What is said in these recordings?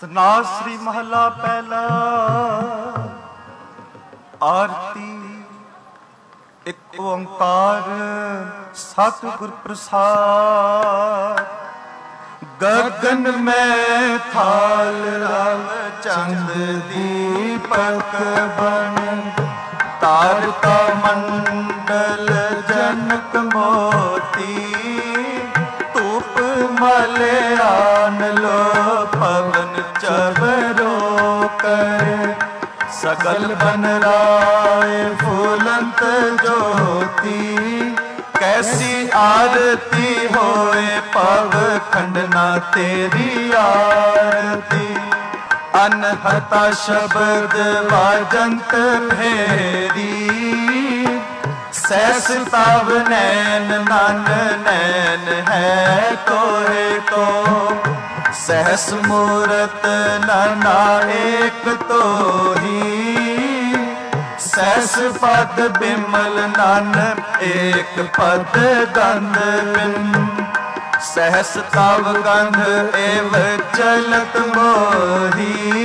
सतनाश्री महला पहला। आरती एक ओंकार सतगुर प्रसाद। गगन में थाल रव चंद दीपक बन। तारका मंडल जनक मोती। धूप मलयान लो पवन चबरो कर। सकल बन राय फूलंत ज्योति। कैसी आरती होए पव खंडना तेरी आरती। अनहता शब्द वाजंत भेरी। सहस ताव नैन नन नैन है तोहे तो। सहस मूरत नना एक तो ही। सहस पद बिमल नन एक पद गंध बिन। सहस तव गंध एव चलत मोही।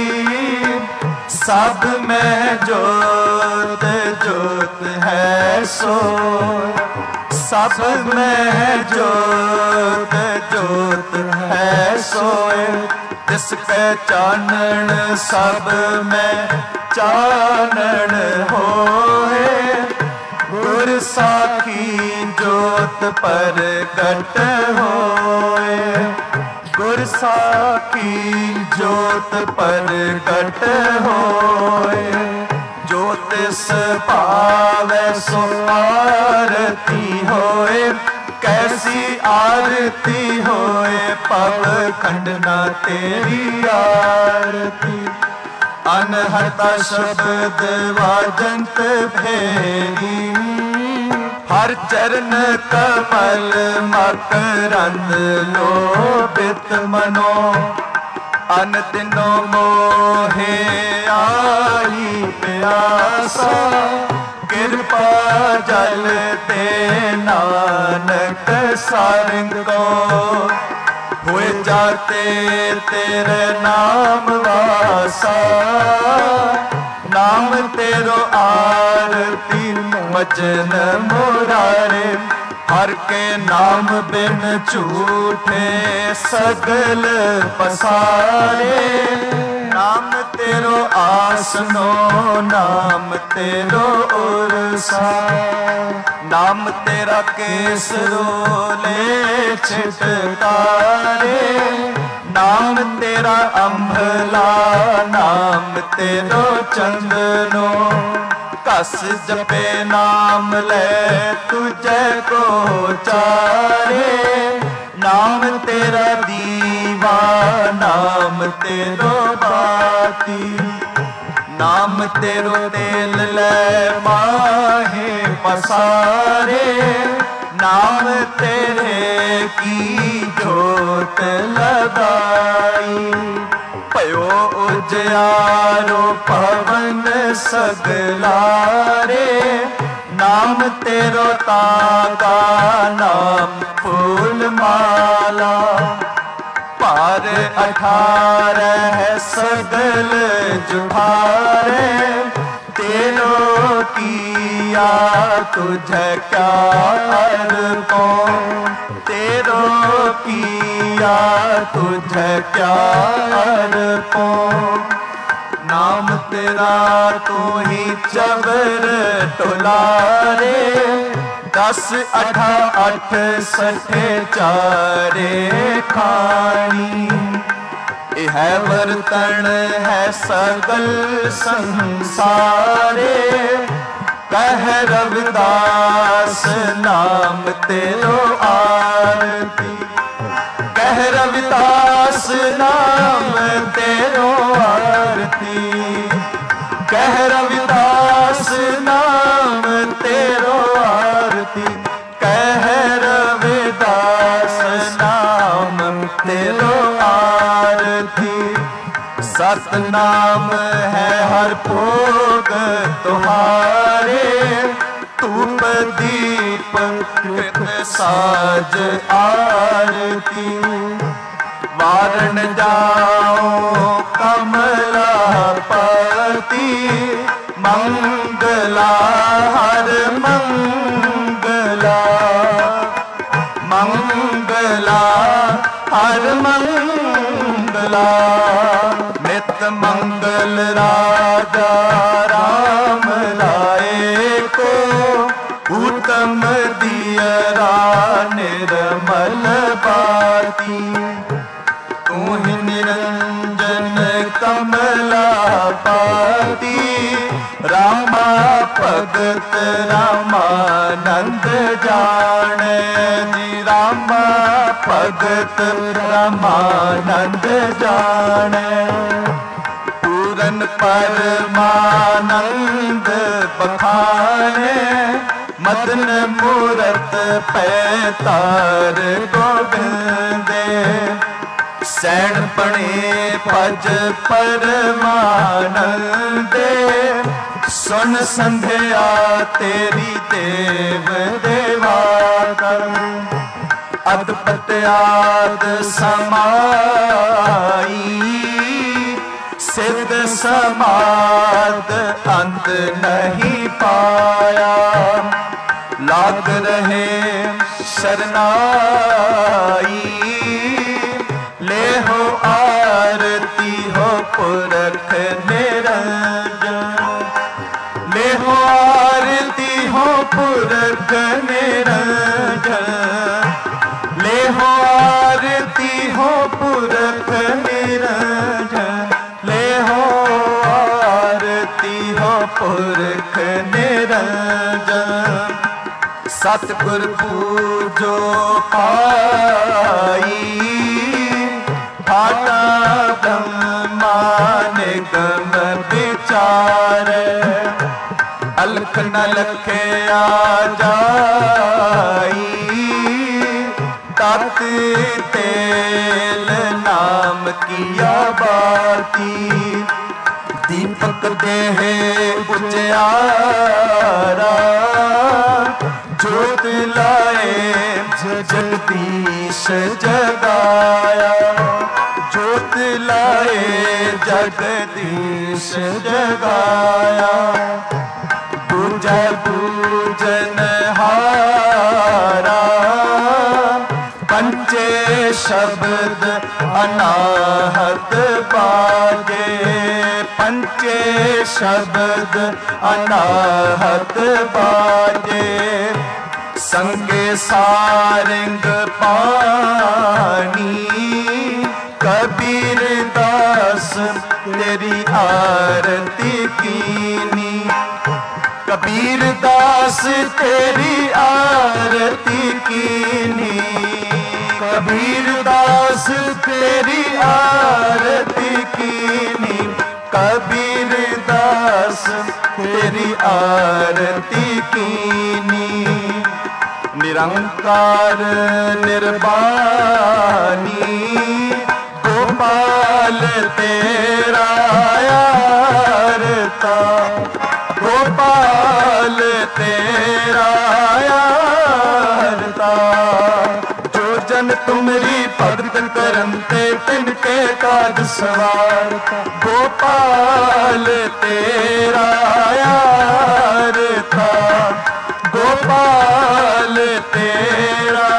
सब में जोत जोत है सो। सब में जोत जोत है सोए। जिसके चानन सब में चानन होए। गुर साखी जोत परगट होए। गुर साखी जोत परगट होए। जो तिस पावै सो आरती होए। कैसी आरती होए पव खंडना तेरी आरती। अनहता शब्द वाजंत भेरी। हर चरण कमल मकरंद लोभित मनो। अनदिनो मोहे आई प्यासा। कृपा जल दे नानक सारंग को। हुए जाते तेरे नाम वासा। नाम तेरो आरती वचन मुरारे। हर के नाम बिन झूठे सगल पसारे। नाम तेरो आसनो नाम तेरो उरसा। नाम तेरा केसरोले छिटकारे। नाम तेरा अम्भला नाम तेरो चंदनो। कस जपे नाम ले तुझे को चारे। नाम तेरा दीवा नाम तेरो बाती। नाम तेरो तेल ले माहे पसारे। नाम तेरे की जोत लगाई। पयो उजियारो पवन सगलारे। नाम तेरो तागा नाम फूल माला। पार 18 सगल जुहारे। तेरो किया तुझे क्या अर्पो। तेरो किया तुझे क्या अर्पो। नाम तेरा तू ही चबर टोलारे। 10 8 8 सठे चारे खानी। यह बर्तन है सगल संसारे। कह रविदास नाम तेरो आरती। कह रविदास नाम तेरो आरती। कह रविदास नाम तेरो आरती। कह रविदास नाम तेरो आरती। सतनाम है हर भोग तुम्हारे। धूप दीप कृत साज आरती। वारण जाओ कमला पति मंगला हर मंगला मंगला हर मंगला नित मंगल राजा राम लाए को उत्तम दियरा निर्मल बाती तू ही निरंजन कमला पाती रामा भगत रामानंद जाने रामा भगत रामानंद जाने पूरन परमानंद बखाने मदन मूरत पैतार गोबिंदे सैन पणे भज परमानंदे सुन संध्या तेरी देव देवा कर अदपत आद समाई सिद्ध समाद अंत नहीं पाया लाग रहे शरनाई ले हो आरती हो पुरख निरंजन ले हो आरती हो पुरख निरंजन ले हो आरती हो पुरख निरंजन ले हो आरती हो पुरख निरंजन सतगुर पूजो पाई भाटा ब्रह्मा निगम विचार अलख न लखे आ जाई तत तेल नाम किया बाती दीपक देह उजियारा ज्योत लाए जगदीश जगाया ज्योत लाए जगदीश जगाया पूजा पूजन हारा पंचे शब्द अनाहत बाजे पंचे शब्द अनाहत बाजे संगे सारंग पानी कबीर दास तेरी आरती कीनी कबीर दास तेरी आरती कीनी कबीर दास तेरी आरती कीनी कबीर दास तेरी आरती कीनी निरंकार निर्वाणी गोपाल तेरा यारता गोपाल तेरा यारता जो जन तुमरी भगत करते तिनके काज सवारता गोपाल तेरा यारता गोपाल तेरा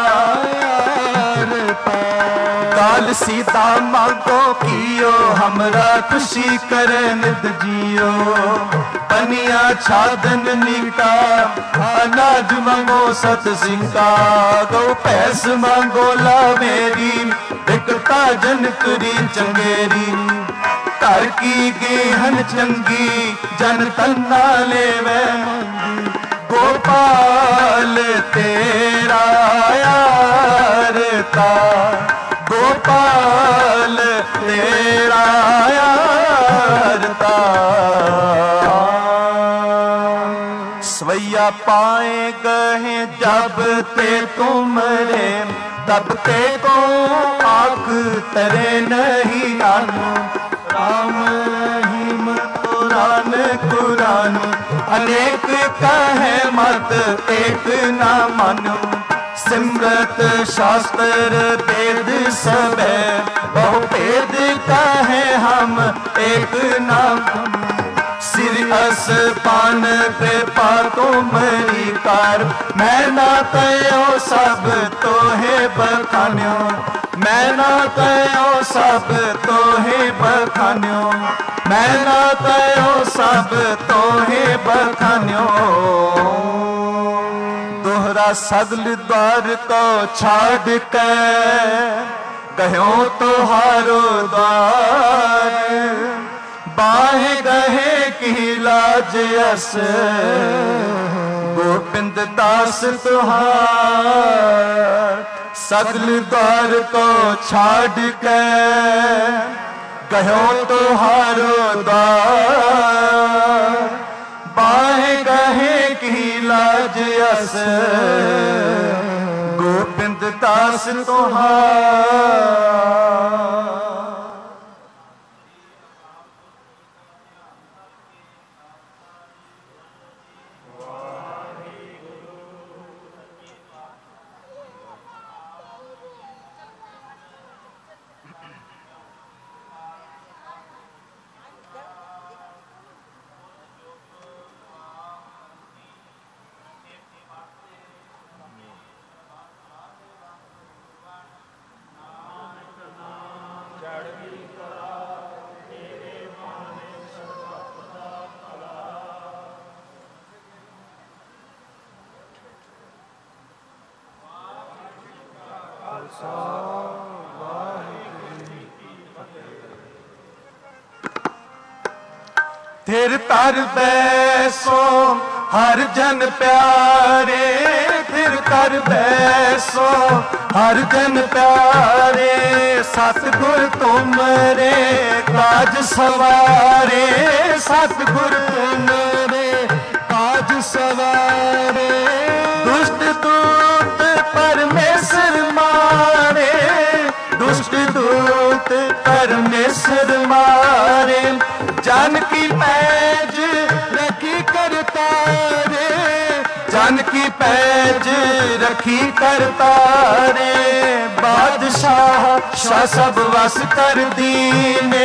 काल सीता मांगो कियो हमरा खुशी करे नित जियो पनिया छादन निका अनाज मांगो सत सिंका गौ पैस मांगो ला मेरी एकता जन तुरी चंगेरी घर की गेहन चंगी जन तन्ना लेवे गोपाल तेरा यारता गोपाल तेरा यारता स्वैया पाए गए जब ते तुमरे तब ते को आँख तरे नहीं आनो राम रहीम कुरान कुरान अनेक कहे मत एक ना मानो सिमरत शास्त्र वेद सब है बहु भेद कहे हम एक नाम श्री असपान कृपा तुमरी कार मैं ना कयो सब तोहे बखान्यो मैं ना कयो सब तोहे बखान्यो मैं ना कयो सब तोहे बखान्यो दोहरा सगल द्वार को छाड़ के गयो तुहारो द्वार बाहे गहे की लाज अस गोविंद दास तुहार सगल द्वार को छाड़ के गयो तुहारो द्वार बाहे गहे की लाज अस गोविंद दास तुहार फिर तर बैसो हर जन प्यारे फिर कर बैसो हर जन प्यारे सतगुर तुमरे काज सवारे सतगुर तुमरे काज सवारे दुष्ट दूत परमेश्वर मारे दुष्ट दूत परमेश्वर मारे जानकी पैज रखी करतारे जानकी पैज रखी करतारे बादशाह शाह सब वस कर दीने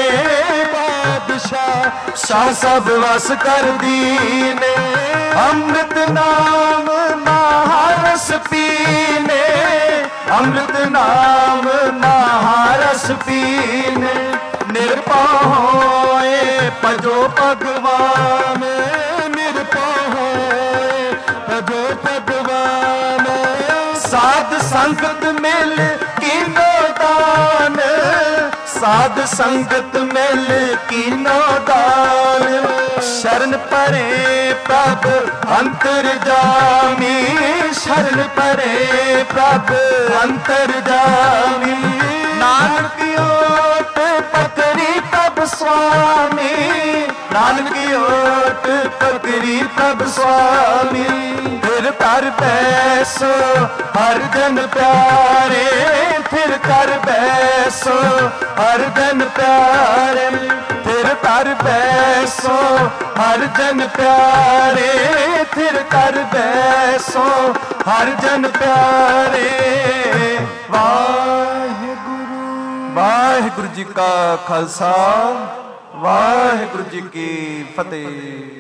बादशाह शाह सब वस कर दीने अमृत नाम महारस पीने अमृत नाम महारस पीने निर्भय होए भजो भगवान निर्भय होए भजो भगवान साध संगत मिल कीनो दान साध संगत मिल कीनो दान शरण परे प्रभ अंतर जामी शरण परे प्रभ अंतर जामी नानक ओट पकड़ी तब स्वामी नानक ओट पकड़ी तब स्वामी फिर कर बैसो हर जन प्यारे फिर कर बैसो हर जन प्यारे फिर कर बैसो हर जन प्यारे फिर कर बैसो हर जन प्यारे वाहिगुरु जी का खालसा वाहिगुरु जी की फतेह।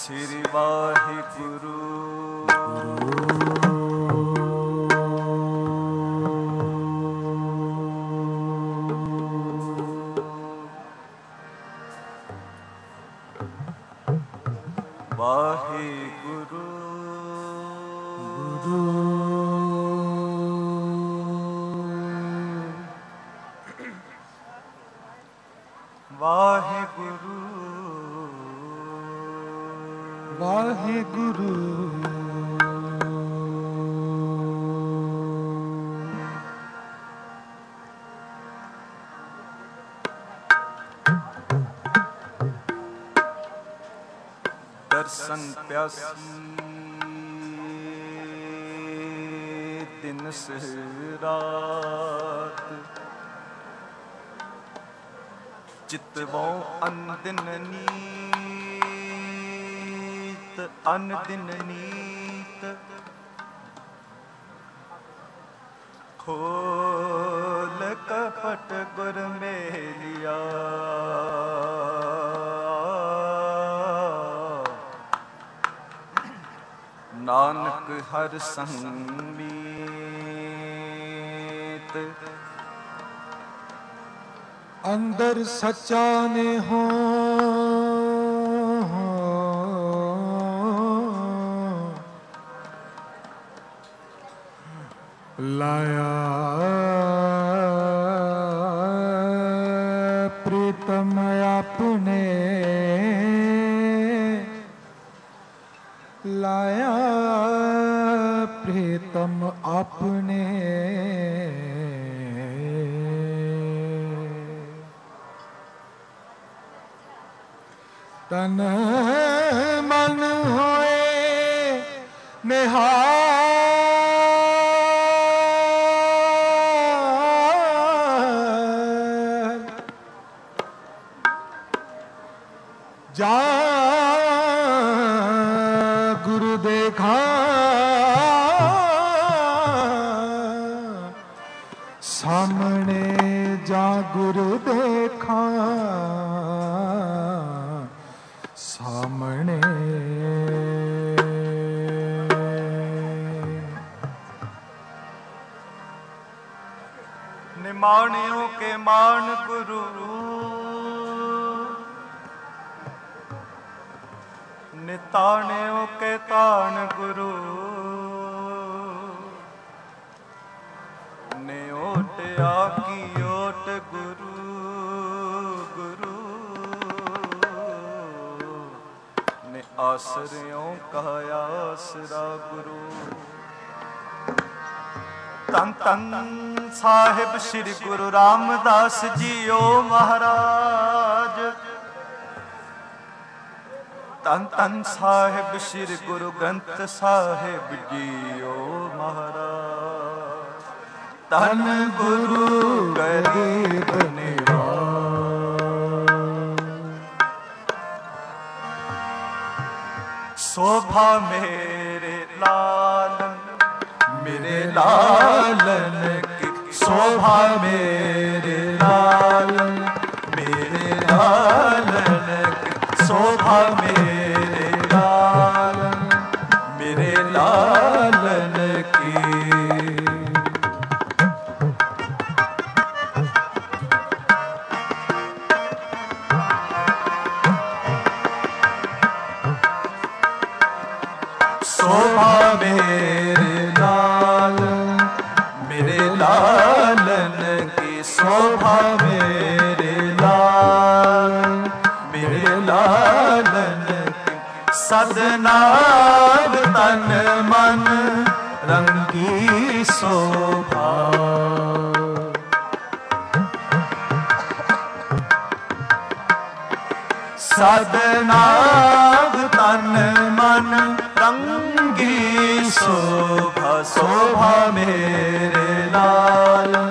ਸ੍ਰੀ ਵਾਹਿਗੁਰੂ। ਵਾਹਿਗੁਰੂ ਵਾਹਿਗੁਰੂ ਵਾਹਿਗੁਰੂ ਦਰਸ਼ਨ ਪਿਆਸੀ ਦਿਨ ਰਾਤ ਚਿਤਵੋ ਅਨਦਿਨ ਨੀਤ ਅਨਦਿਨ ਨੀਤ ਖੋਲ ਕਪਟ ਗੁਰ ਮੇਲਿਆ ਨਾਨਕ ਹਰ ਸੰਗ ਮੀਤ ਅੰਦਰ ਸੱਚਾ ਨੇ ਹੋ ਲਾਇਆ ਪ੍ਰੀਤਮ ਆਪਣੇ ਲਾਇਆ ਪ੍ਰੀਤਮ ਆਪਣੇ ਤਨ ਮਨ ਹੋਏ ਨਿਹਾਲ ਜਾ ਗੁਰੂ ਦੇਖਾ ਸਾਹਮਣੇ ਜਾ ਗੁਰੂ ਦੇਖਾ ਸਾਹਮਣੇ ਨਿਮਾਣਿਓ ਕੇ ਮਾਣ ਗੁਰੂ ਨਿਤਾਣਿਓ ਕੇ ਤਾਣ ਗੁਰੂ ਨੇ ਓਟ ਆਕੀ ਓਟ ਗੁਰੂ ਗੁਰੂ ਨੇ ਆਸਰਿਓ ਕਹਾ ਆਸਰਾ ਗੁਰੂ ਧੰਨ ਧੰਨ ਸਾਹਿਬ ਸ੍ਰੀ ਗੁਰੂ ਰਾਮਦਾਸ ਜੀਓ ਮਹਾਰਾਜ ਧੰਨ ਧੰਨ ਸਾਹਿਬ ਸ੍ਰੀ ਗੁਰੂ ਗ੍ਰੰਥ ਸਾਹਿਬ ਜੀਓ ਮਹਾਰਾਜ ਧੰਨ ਗੁਰੂ ਗਰੀਬ ਨਿਵਾਜ ਸੋਭਾ ਮੇਰੇ ਲਾਲਨ ਕੀ शोभा मेरे लालन की शोभा मेरे लालन की शोभा मेरे लालन की शोभा मेरे लालन की सदनाग तन मन रंगी शोभा सदनाग तन मन रंगी शोभा शोभा मेरे लालन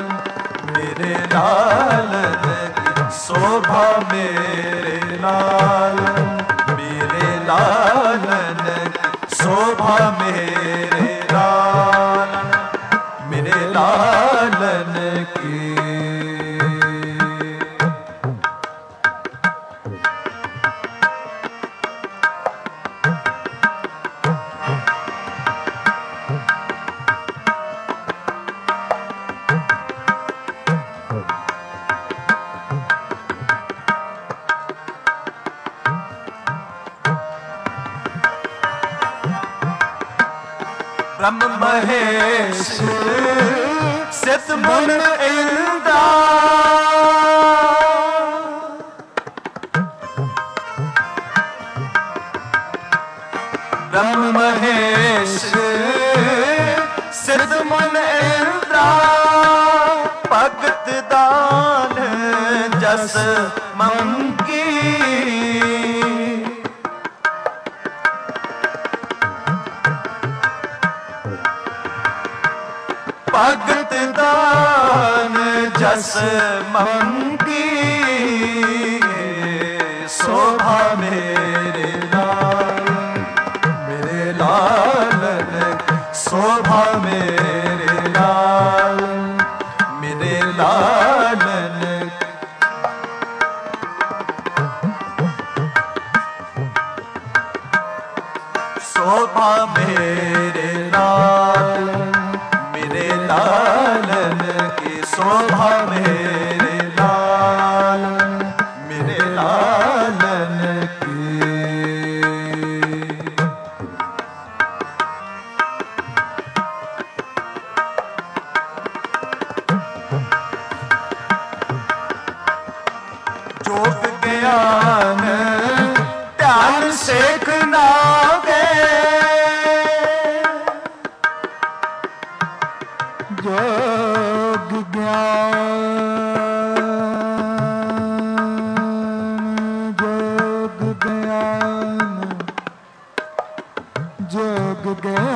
की शोभा मेरे लालन की शोभा मेरे लालन की ब्रह्म महेश सिद्ध मुन इंद्रा ब्रह्म महेश सिद्ध मुन इंद्रा भगत दान जस मंगी भगत दान जस मंगी शोभा मेरे लालन शोभा मेरे लालन शोभा मेरे लालन की शोभा मेरे लालन की जोग ज्ञान ध्यान सेख नागे जोग ज्ञान जोग ज्ञान जोग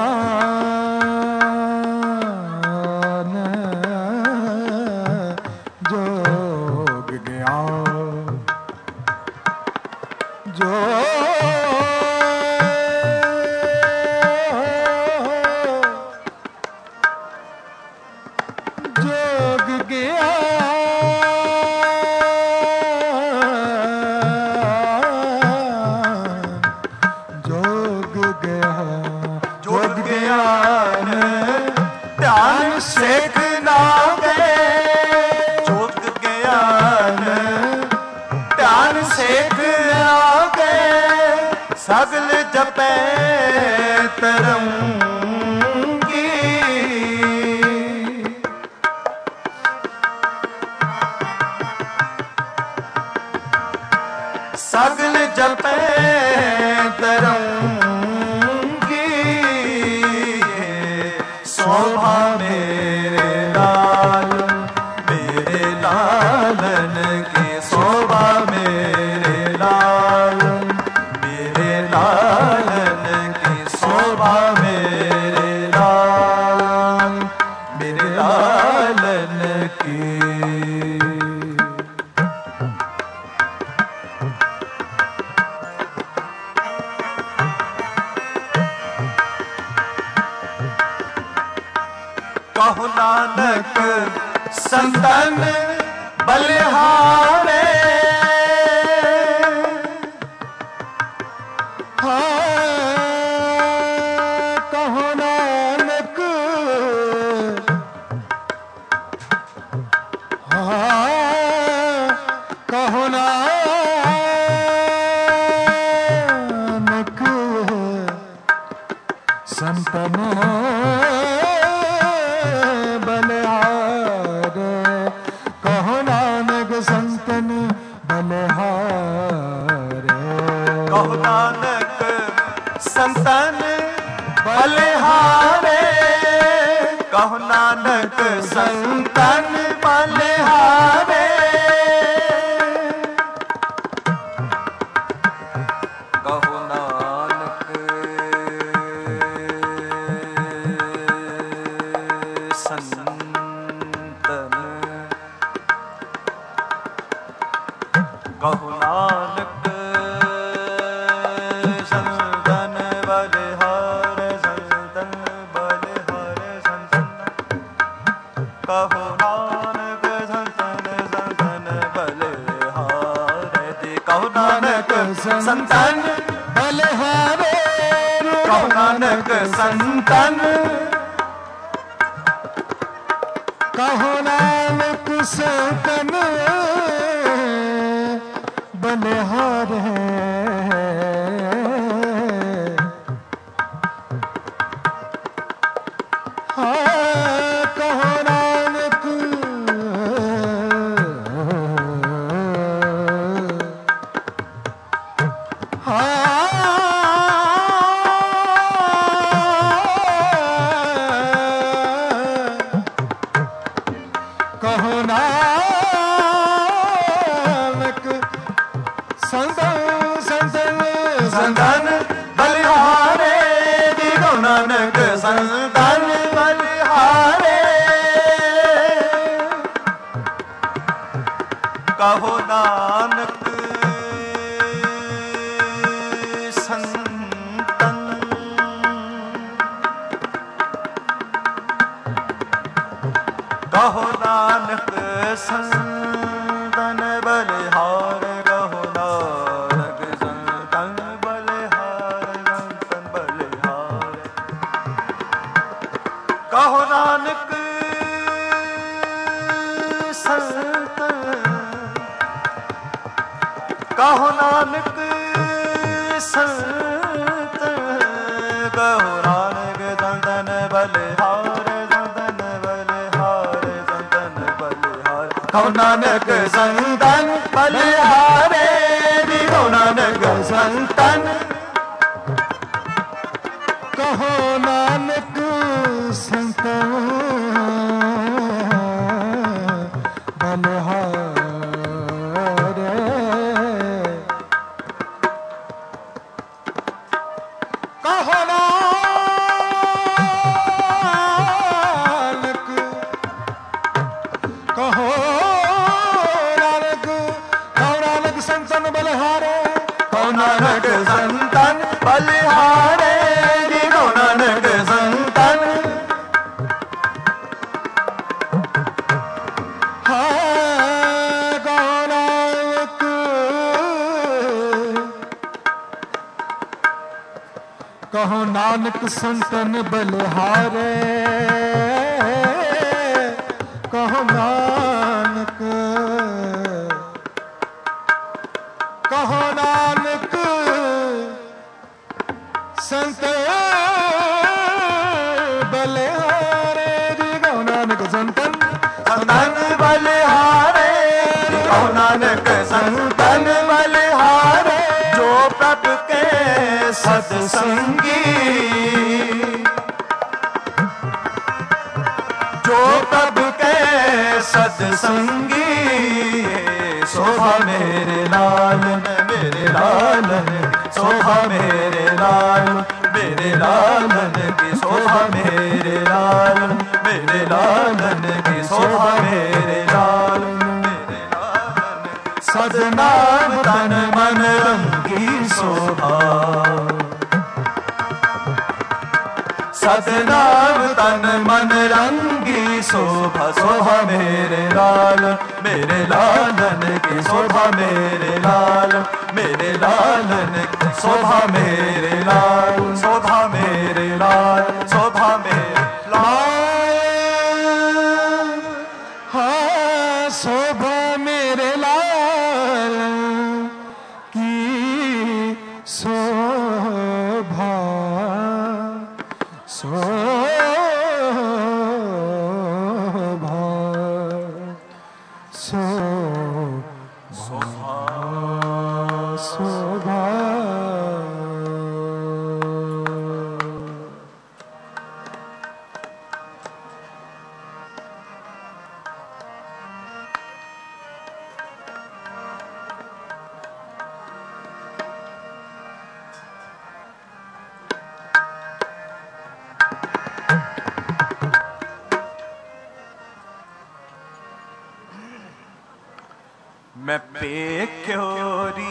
ज्ञान जोग ज्ञान जोग ज्ञान ध्यान सेख नागे जोग ज्ञान ध्यान सेख नागे सगल जपे तरंगी सगल जपे तरंगी शोभा मेरे लालन की शोभा मेरे लालन की शोभा मेरे लालन की कहो नानक संतन बलिहारे कहो नानक कहो नानक संतन संतन बलिहारे कहो नानक संतन बलिहारे कहो नानक संतन बलिहारे कहो नानक संतन कहो नानक संतन बलिहारे संतन बलिहारे संतन कहो नानक संतन बलिहारे कहो नानक संतन बलिहारे कहो नानक संतन कहो नानक संतन बलिहारे ਸੰਤਨ ਬਲਿਹਾਰੇ ਜੀ ਗੁਰੂ ਨਾਨਕ ਸੰਤਨ ਬਲਿਹਾਰੇ ਕਹੋ ਨਾਨਕ ਕਹੋ ਨਾਨਕ ਸੰਤਨ ਬਲਿਹਾਰ ਕਹੋ ਨਾਨਕ ਸੰਤਨ ਬਲਿਹਾਰ ਸੰਤਨ ਬਲਿਹਾਰ ਕਹੋ ਨਾਨਕ ਸੰਤਨ ਕਹੋ ਨਾਨਕ ਸੰਤਨ ਕਹੋ ਨਾਨਕ ਸੰਤਨ ਬਲਿਹਾਰ ਕਹੋ ਨਾਨਕ ਸੰਤਨ ਬਲਿਹਾਰੇ ਜੀ ਕਹੋ ਨਾਨਕ ਸੰਤਨ ਕਹੋ ਨਾਨਕ ਸੰਤਨ ਬਲਿਹਾਰੇ ਕਹੋ ਨਾਨਕ ਕਹੋ ਸੰਤਨ ਬਲਿਹਾਰੇ ਕਹੋ ਨਾਨਕ ਸੰਤਨ ਬਲਿਹਾਰੇ ਜੀ ਕਹੋ ਨਾਨਕ ਸੰਤਨ ਕਹੋ ਨਾਨਕ ਸੰਤਨ ਬਲਿਹਾਰੇ ਕਹੋ ਨਾਨਕ ਕਹੋ ਨਾਨਕ ਸੰਤਨ ਬਲਿਹਾਰੇ ਜੀ ਕਹੋ ਨਾਨਕ ਸੰਤਨ ਸੰਤਨ ਬਲਿਹਾਰੇ ਜੀ ਕਹੋ ਨਾਨਕ ਸੰਤਨ ਬਲਿਹਾਰੇ ਜੋ ਪ੍ਰਭ ਕੇ ਸਤ ਸੰਗੀ ਜੋ ਪ੍ਰਭ ਕੇ ਸਤ ਸੰਗੀ ਸੋਭਾ ਮੇਰੇ ਲਾਲਨ ਸੋਭਾ ਮੇਰੇ ਲਾਲਨ ਕੀ ਸੋਭਾ ਮੇਰੇ ਲਾਲਨ ਕੀ ਸੋਭਾ ਮੇਰੇ ਲਾਲਨ ਸਦਨਾਮ ਤਨ ਮਨ ਰੰਗੀ ਸੋਭਾ ਸਤਨਾਮ ਤਨ ਮਨ ਰੰਗੀ ਸੋਭਾ ਸੋਭਾ ਮੇਰੇ ਲਾਲਨ ਕੀ ਸੋਭਾ ਮੇਰੇ ਲਾਲਨ ਸੋਭਾ ਮੇਰੇ ਲਾਲ ਸੋਭਾ ਮੇਰੇ ਲਾਲ ਸੋਭਾ ਮੇਰੇ ਲਾਲ ਹਾਂ ਸੋਭਾ ਮੇਰੇ ਲਾਲ ਕੀ ਸੋਭਾ ਮੈਂ ਪੇਖਿਓਰੀ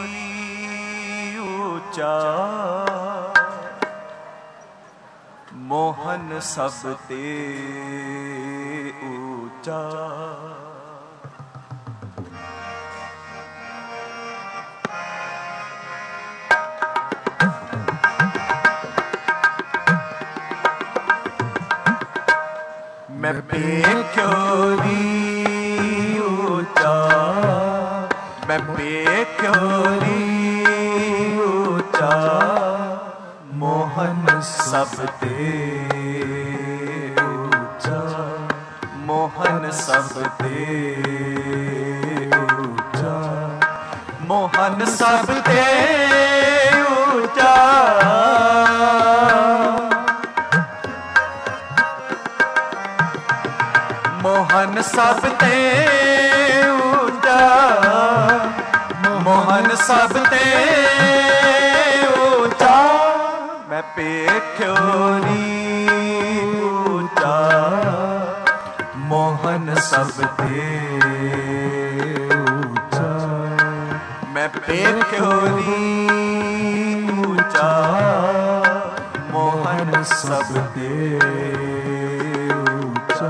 ਉੱਚਾ ਮੋਹਨ ਸਭ ਤੇ ਉੱਚਾ ਮੈਂ ਪੇਖਿਓਰੀ ਉੱਚਾ ਮੈਂ ਪੇਖਿਓਰੀ ਉੱਚਾ ਮੋਹਨ ਸਭ ਤੇ ਉੱਚਾ ਮੋਹਨ ਸਭ ਤੇ ਉੱਚਾ ਮੋਹਨ ਸਭ ਤੇ ਉੱਚਾ ਮੋਹਨ ਸਭ ਤੇ ਉੱਚਾ ਮੋਹਨ ਸਭ ਤੇ ਉੱਚਾ पेख्योरी ऊंचा मोहन सब ते ऊंचा। मैं पेख्योरी ऊंचा मोहन सब ते ऊंचा।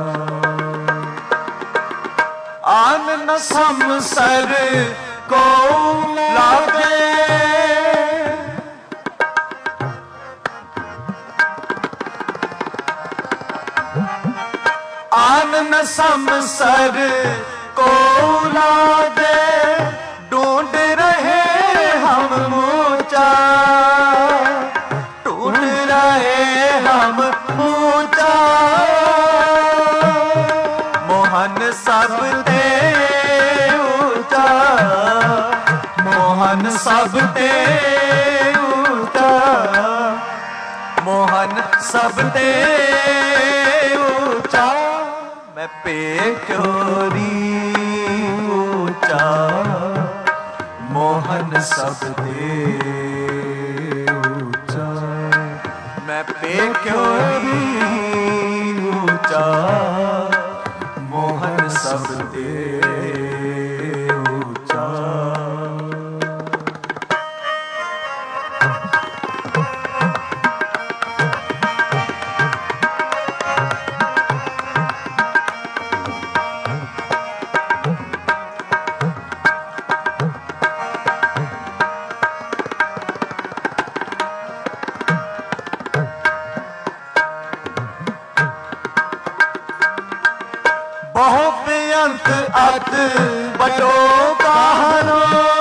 आन न समसर को लागे आन न समसर को लागे ढूंढ रहे हम ऊंचा ढूंढ रहे हम ऊंचा। मोहन सब ते ऊंचा मोहन सब ते ऊंचा मोहन सब ते ऊंचा। मैं पेख्योरी ऊंचा मोहन सब ते ऊंचा। मैं पेख्योरी ऊंचा मोहन सब ते ऊंचा। बहु बेअंत अत बड़ो कहानो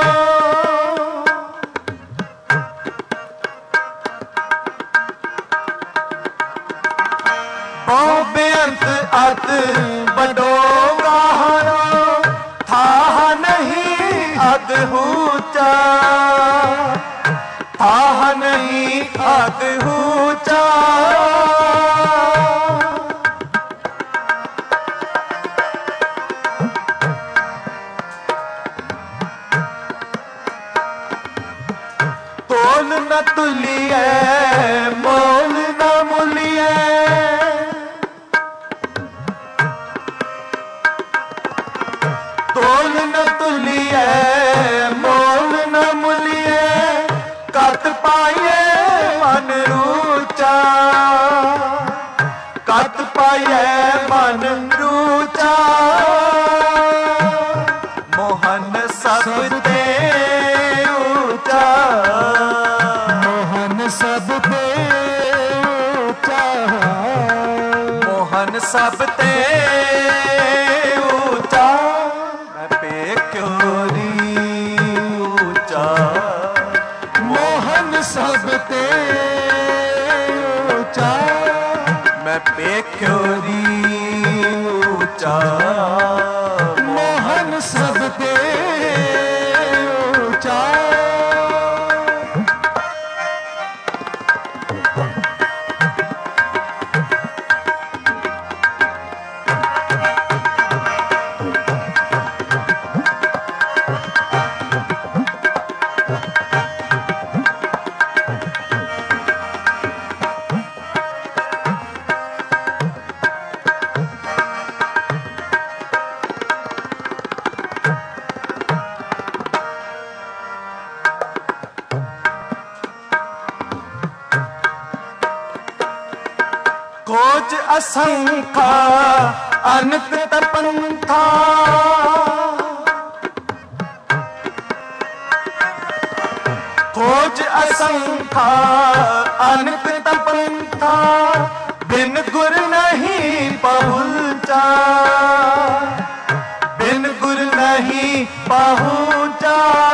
बहु बेअंत अत बड़ो कहानो था नहीं अद ऊंचा था नहीं अद ऊंचा। तोल न तुलिए मोल न मुलिए तोल न तुलिए मोल न मुलिए कत पाए मन रूचा कत पाए मन रूचा। मोहन सब ते ऊंचा मोहन सब ते ऊंचा मोहन सब ते ऊंचा। मैं पेख्योरी ऊंचा मोहन सब ते ऊंचा। मैं पेख्योरी ऊंचा मोहन सब ते ऊंचा। खोज असंखा अनंत तपंथा खोज असंखा अनंत तपंथा बिन गुर नहीं पहुंचा बिन गुर नहीं पहुंचा।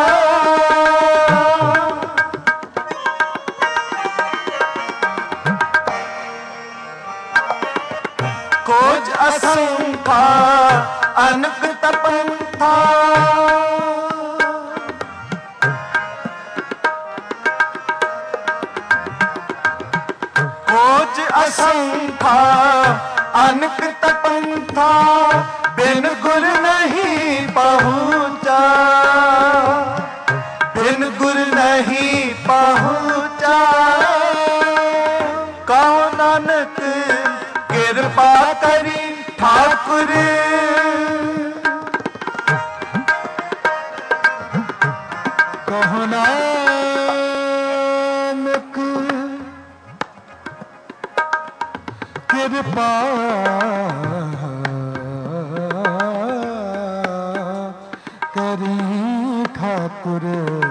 खोज असंखा अनंत तपंथा खोज असंखा अनंत तपंथा बिन गुर नहीं पहुंचा बिन गुर नहीं पहुंचा। ठाकुर कहो नानक कृपा करी ठाकुर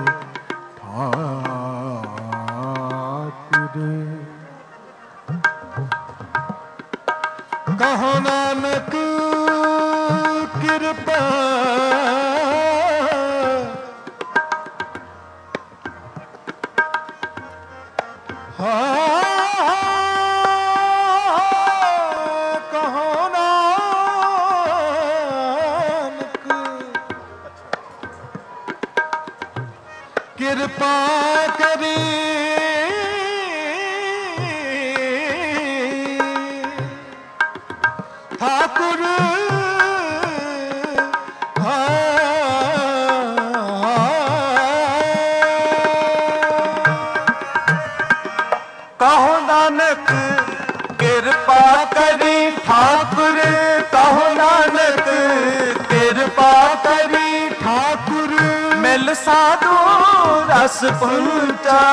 ठाकुर कहो नानक कृपा कहो नानक कृपा करी ठाकुर कहो नानक कृपा करी ठाकुर कहो नानक कृपा करी ठाकुर मिल साधु रस पुंजा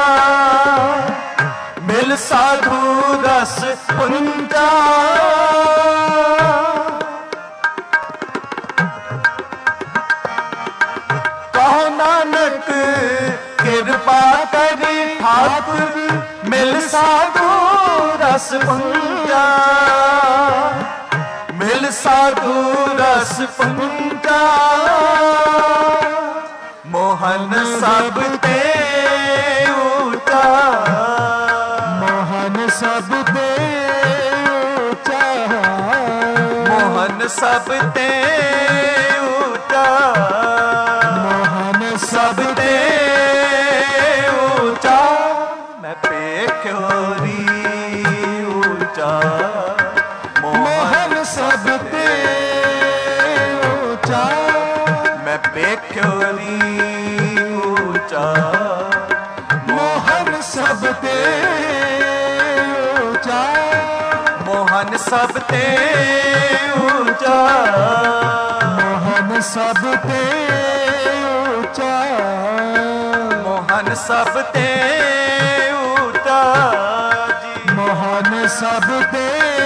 मिल साधु रस पुंजा कहो नानक कृपा करी ठाकुर मिल साधु रस पुंजा मिल साधु रस पुंजा मोहन सब ते ऊंचा मोहन सब ते ऊंचा मोहन सब ते ऊंचा मोहन सब ते ऊंचा मैं पेख्योरी ऊंचा मोहन सब ते ऊंचा मैं पेख्योरी ऊंचा मोहन सब ते ऊंचा मोहन सब ते ऊंचा मोहन सब ते ऊंचा मोहन सब ते ऊंचा जी मोहन सब ते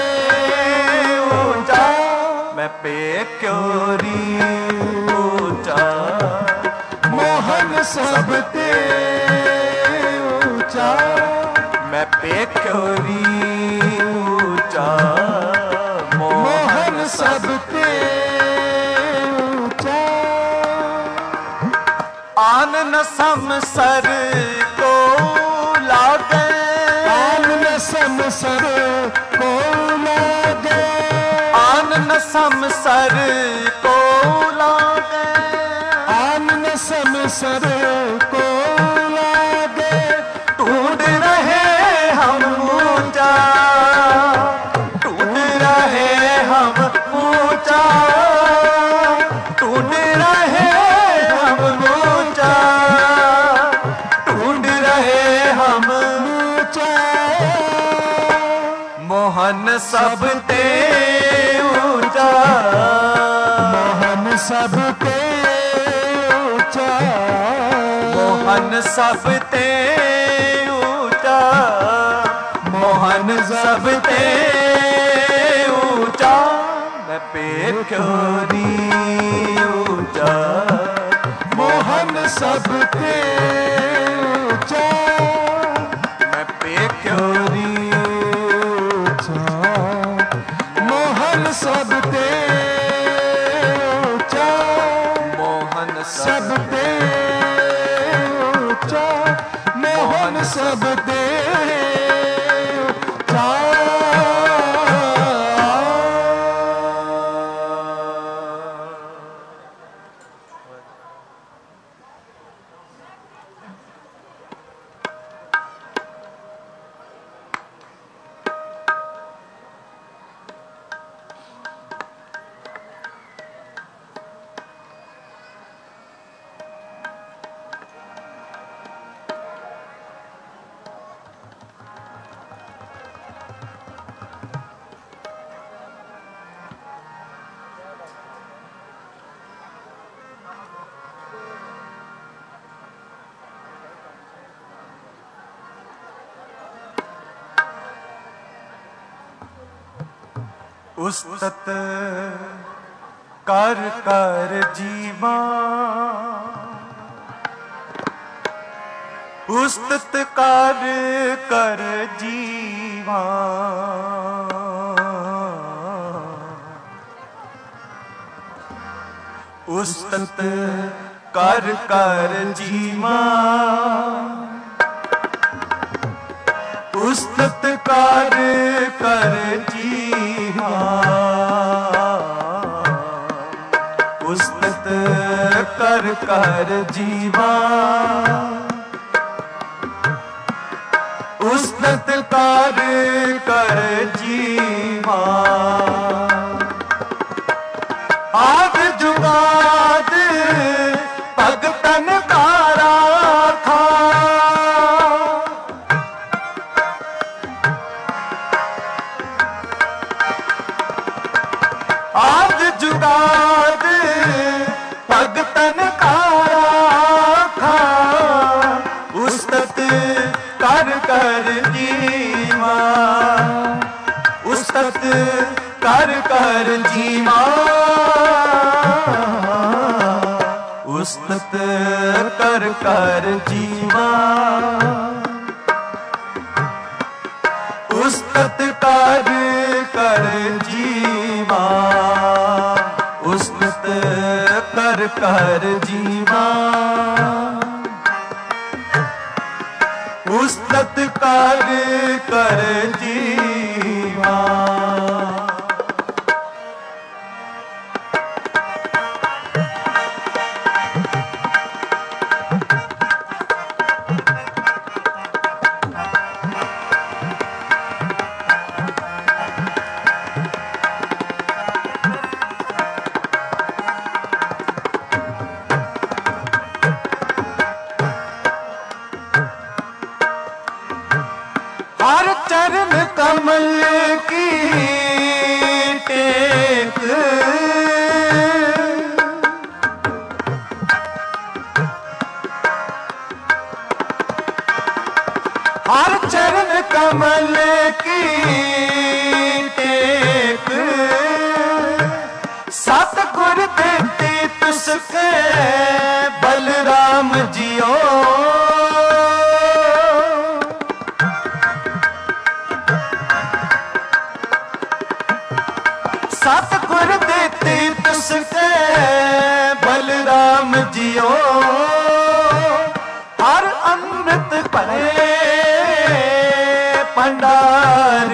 ऊंचा मैं पेख्योरी ऊंचा मोहन सब ते ऊंचा मैं पेख्योरी ऊंचा मोहन सब ते ऊंचा आन न समसर को लागे आन न समसर को लागे आन न समसर को लागे आन न समसर को लागे ढूंढ रहे हम ऊंचा ढूंढ रहे हम ऊंचा ढूंढ रहे हम ऊंचा ढूंढ रहे हम ऊंचा मोहन सब ते ऊंचा मोहन सब ते ऊंचा मोहन सब ते ऊंचा मोहन सब ते ऊंचा मैं पेख्योरी ऊंचा मोहन सब ते ऊंचा मैं पेख्योरी ऊंचा मोहन सब ते ऊंचा मोहन सब ते ऊंचा मोहन सब ते ऊंचा उस्तत कर कर जीवा, उस्तत कर कर जीवा, उस्तत कर कर जीवा, उस्तत कर कर जीवा, उस्तत कर कर जीवा, उस्तत कर कर जीवा, आद जुगाद भगतन का राखा, आद जुगाद भगतन का राखा, उस्तत कर कर जीवा, उस्तत कर कर जीवा, उस्तत कर कर जीवा, उस्तत कर कर जीवा, उस्तत कर कर जीवा, उस्तत कर कर जीवा। हर चरण कमल की टेक, हर चरण कमल की टेक, सतगुर देते तुसके बलराम जियो, सतगुर देते तुसके बलराम जियो, हर अमृत भरे भंडार,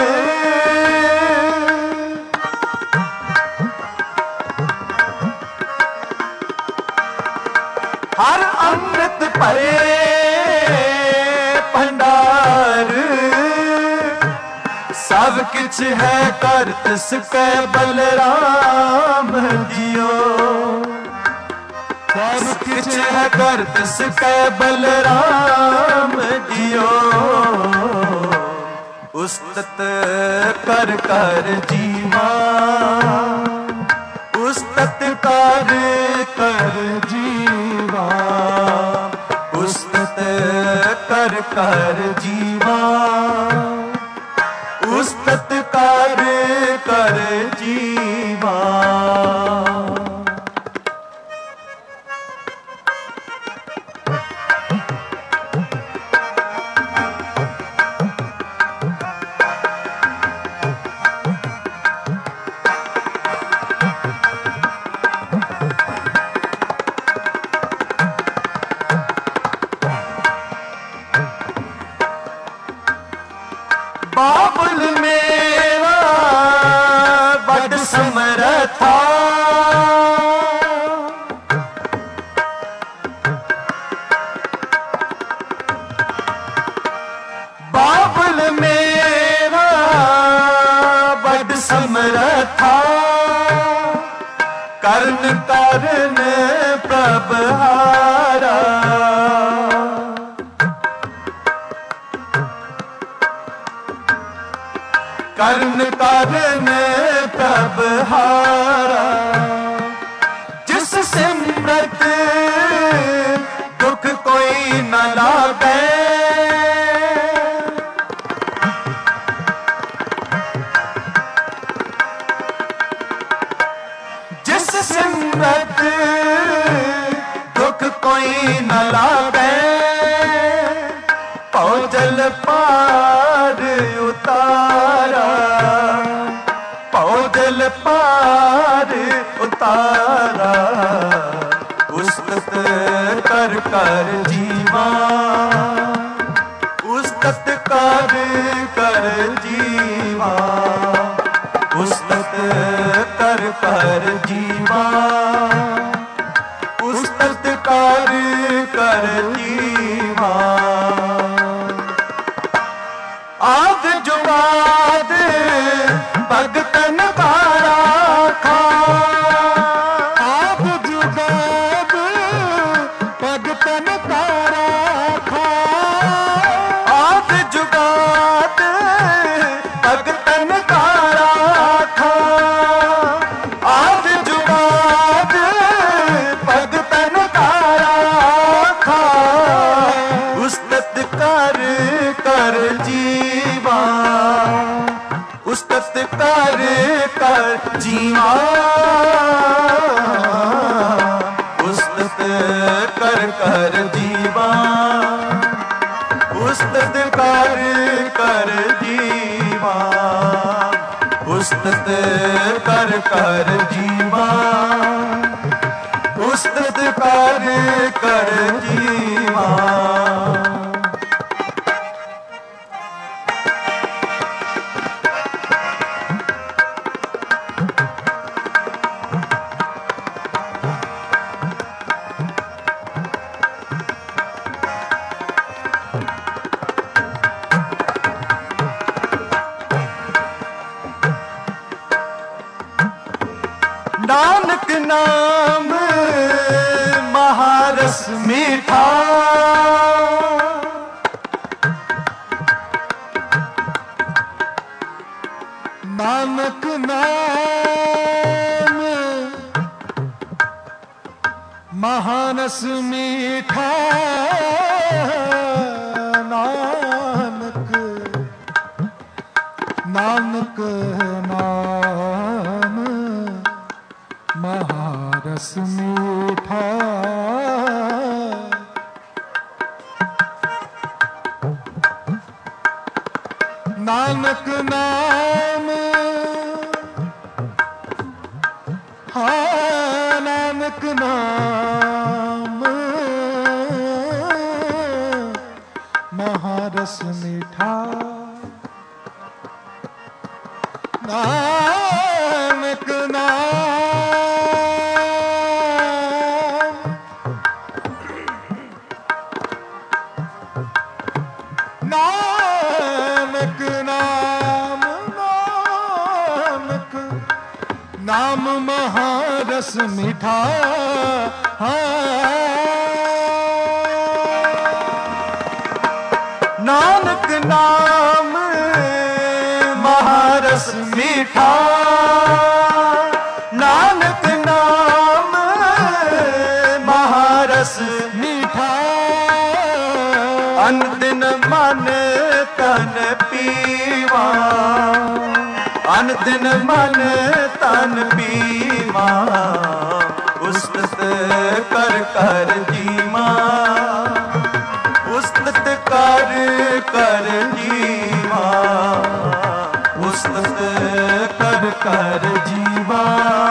हर अमृत भरे भंडार, सब किछ है कर तिसके बलराम जियो, सब किछ है कर तिसके बलराम जियो, उस्तत कर कर जीवा, उस्तत कर कर जीवा, उस्तत कर कर जीवा, उस्तत कर कर जीवा। बाबुल मेरा बड़ समरथा, बाबुल मेरा बड़ समरथा, कर्ण कर्ण प्रभहारा, कर्ण कर्ण प्रभहारा, जिस सिमरत दुख कोई न लागे, ਤਾਰਾ ਉਸਤਤ ਕਰ ਕਰ ਜੀਵਾ ਉਸਤਤ ਕਰ ਕਰ ਜੀਵਾ ਉਸਤਤ ਕਰ ਕਰ ਜੀਵਾ ਉਸਤਤ ਕਰ ਕਰ ਜੀਵਾ ਆਦ ਜੁਗਾਦ ਭਗਤਨ ਕਾ ਰਾਖਾ ਆਦ ਜੁਗਾਦ ਭਗਤਨ ਕਾ ਰਾਖਾ ਆਦ ਜੁਗਾਦ ਭਗਤਨ ਕਾ ਰਾਖਾ ਆਦ ਜੁਗਾਦ ਭਗਤਨ ਕਾ ਰਾਖਾ ਉਸਤਤ ਕਰ ਕਰ ਜੀਵਾ ਉਸਤਤ ਕਰ ਕਰ ਜੀਵਾ ਉਸਤਤ ਕਰ ਕਰ ਜੀਵਾ ਉਸਤਤ ਕਰ ਕਰ ਜੀਵਾ ਉਸਤਤ ਕਰ ਕਰ ਜੀਵਾ ਉਸਤਤ ਕਰ ਕਰ ਜੀਵਾ नानक नाम महारस मीठा नानक नाम महारस मीठा नानक नानक नाम महारस मीठा नानक नाम हाँ नानक नाम महारस मीठा नानक नानक नाम नानक नाम महारस मीठा नानक नाम महारस मीठा नानक नाम महारस मीठा अन दिन मन तन पीवा अन दिन मन तन पीवा उस्तत कर कर जीवा उस्तत कर कर जीवा उस्तत कर कर जीवा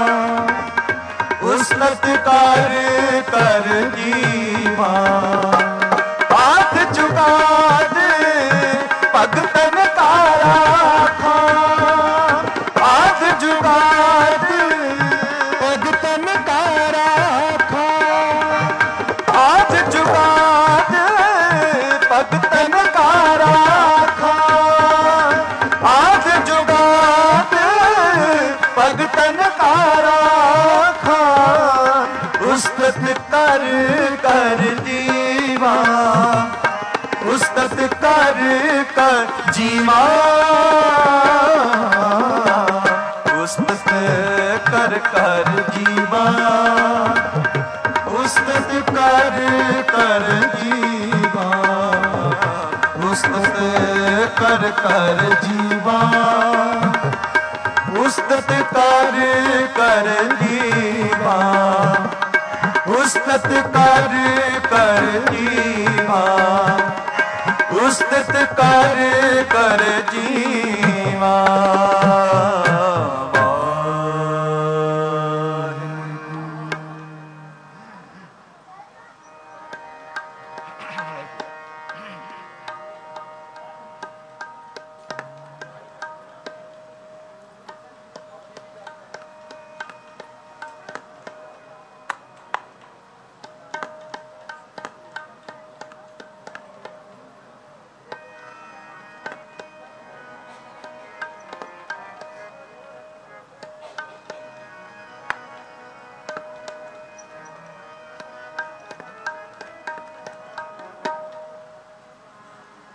उस्तत कर कर जीवा आख जुगाद भगतन का राखा आख जुगाद भगतन का राखा आख जुगाद भगतन का राखा आख जुगाद भगतन का राखा उस्तत कर कर जीवा उस्तत कर कर जीवा उस्तत कर कर जीवा उस्तत कर कर जीवा उस्तत कर कर जीवा उस्तत कर कर जीवा उस्तत कर कर जीवा उस्तत कर कर जीवा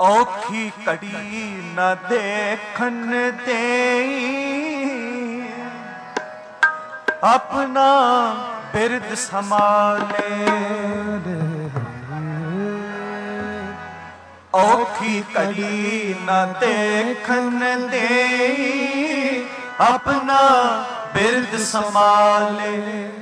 औखी कड़ी न देखन देई अपना बिरद संभाले औखी कड़ी न देखन देई अपना बिरद संभाले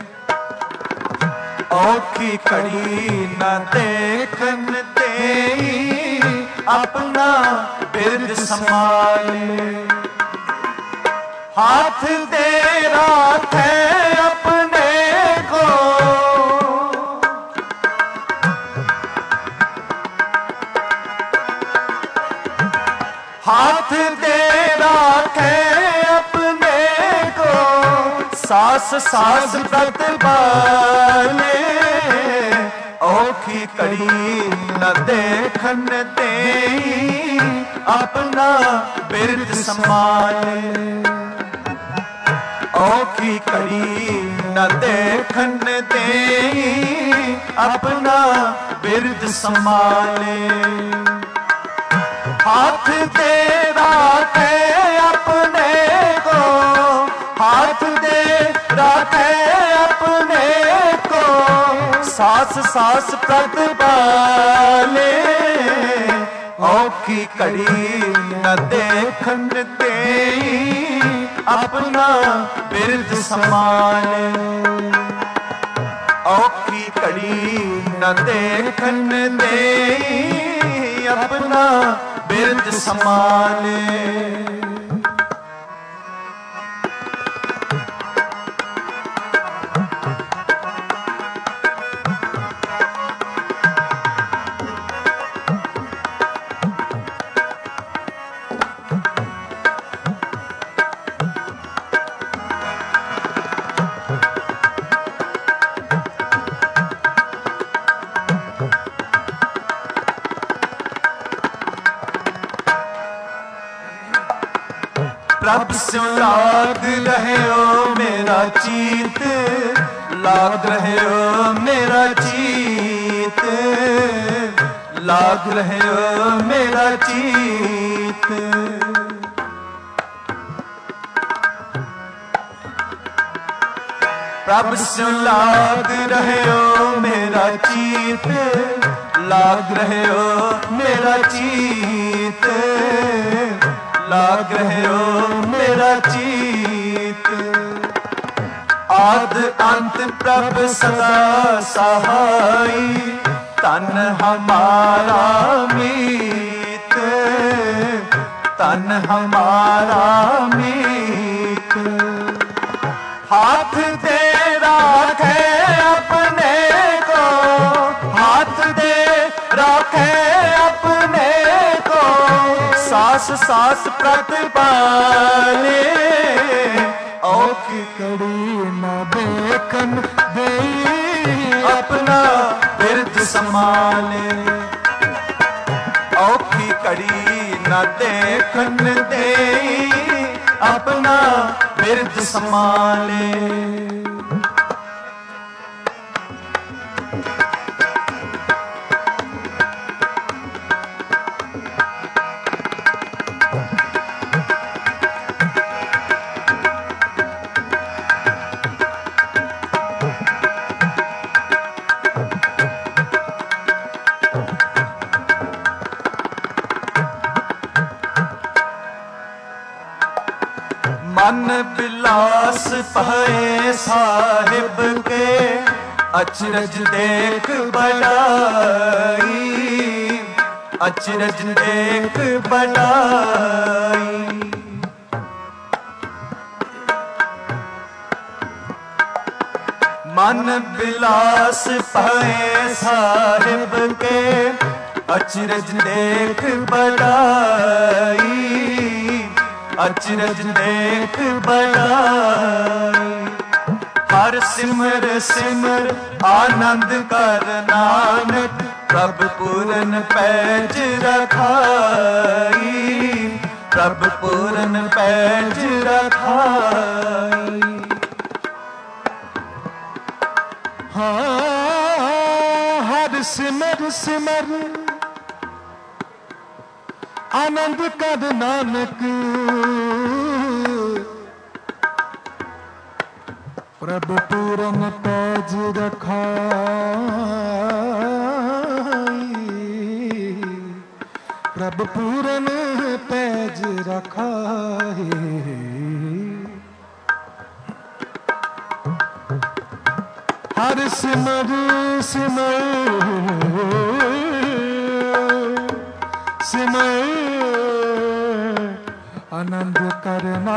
औखी कड़ी न देखन देई अपना बिरद संभाले हाथ दे राखे अपने को हाथ दे राखे अपने को सास सास प्रतिपाले औखी कड़ी न देखन देई अपना बिरद संभाले औखी कड़ी न देखन देई अपना बिरद संभाले हाथ दे राखे अपने को हाथ दे राखे अपने को सास सास प्रतिपाले औखी कड़ी न देखन देई अपना बिरद संभाले औखी कड़ी न देखन देई अपना बिरद संभाले प्रभ स्यों लाग रहे हो मेरा चीत लाग रहे हो मेरा चीत लाग रहे हो मेरा चीत प्रभ स्यों लाग रहे हो मेरा चीत लाग रहे हो मेरा चीत लाग रहे हो मेरा चीत आद अंत प्रभ सदा सहाई तन हमारा मीत तन हमारा मीत हाथ दे राखे अपने को हाथ दे राखे अपने को सास सास प्रतिपाले औखी कड़ी न देखन देई अपना बिरद संभाले औखी कड़ी न देखन देई अपना बिरद संभाले मन बिलास पाए साहिब के अचरज देख बड़ाई अचरज देख बड़ाई मन बिलास पाए साहिब के अचरज देख बड़ाई अचरज देख बड़ाई हर सिमर सिमर आनंद कर नानक प्रभ पूरन पैज रखाई प्रभ पूरन पैज रखाई हाँ हर सिमर सिमर आनंद कर नानक प्रभु पूरन पैज रखाई प्रभु पूरन पैज रखाई हर सिमर सिमर सिमर आनंद करना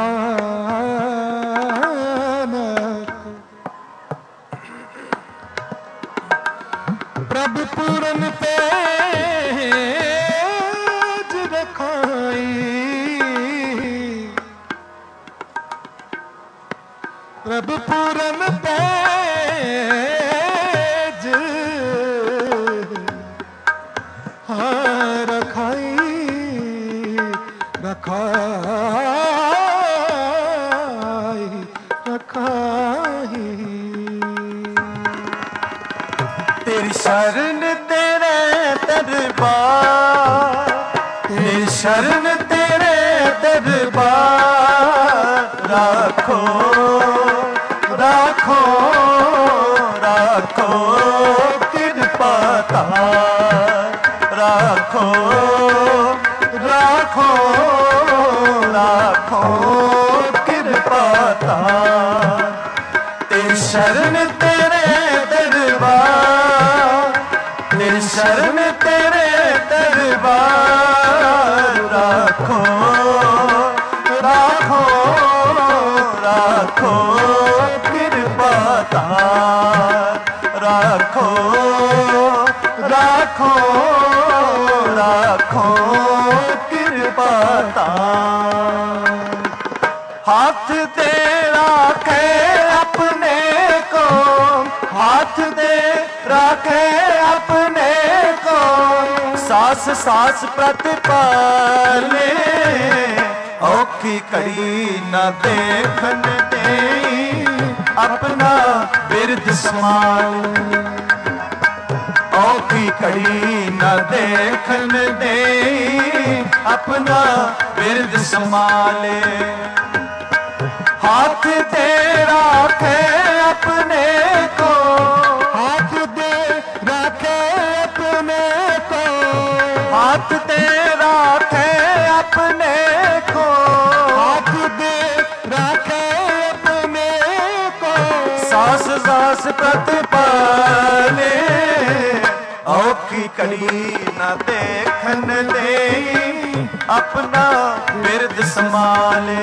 प्रभु पूरन पेज रखाई प्रभु पूरन पेज रखाई रखाई रखाई तेरी शरण तेरे दरबार तेरी शरण तेरे दरबार राखो राखो राखो कृपा तार राखो राखो राखो कृपा तार तेरी शरण तेरे दरबार तेरी शरण तेरे दरबार राखो राखो राखो कृपा तार राखो राखो राखो कृपा तार हाथ दे राखे अपने को हाथ दे राखे अपने को सास सास प्रतिपाले औखी कड़ी न देखन दे अपना बिरद समाल औखी कड़ी न देखन दे अपना बिरद संभाले हाथ दे राखे अपने को हाथ दे राखे अपने को हाथ दे राखे अपने को हाथ दे राखे अपने को सास सास प्रतिपाले औखी कड़ी न देखन दे अपना बिरद संभाले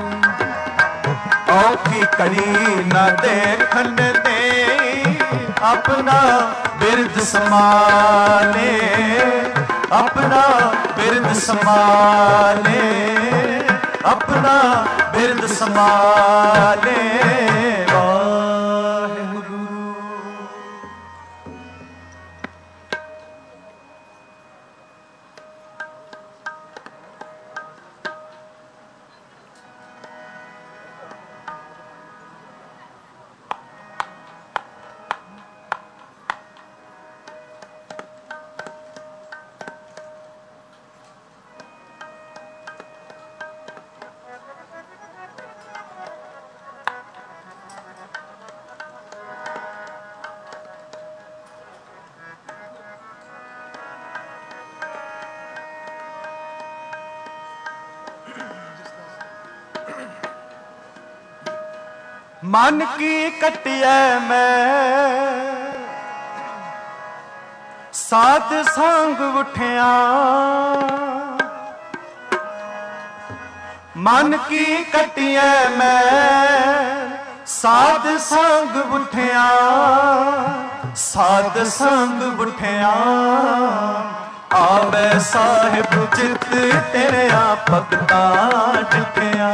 औखी कड़ी न देखन दे अपना बिरद संभाले अपना बिरद संभाले अपना बिरद संभाले मन की कटिया मैं साध संग उठिया मन की कटिया मैं साध संग उठिया साध संग उठिया आवे साहिब चित तेरे भगता डिठिया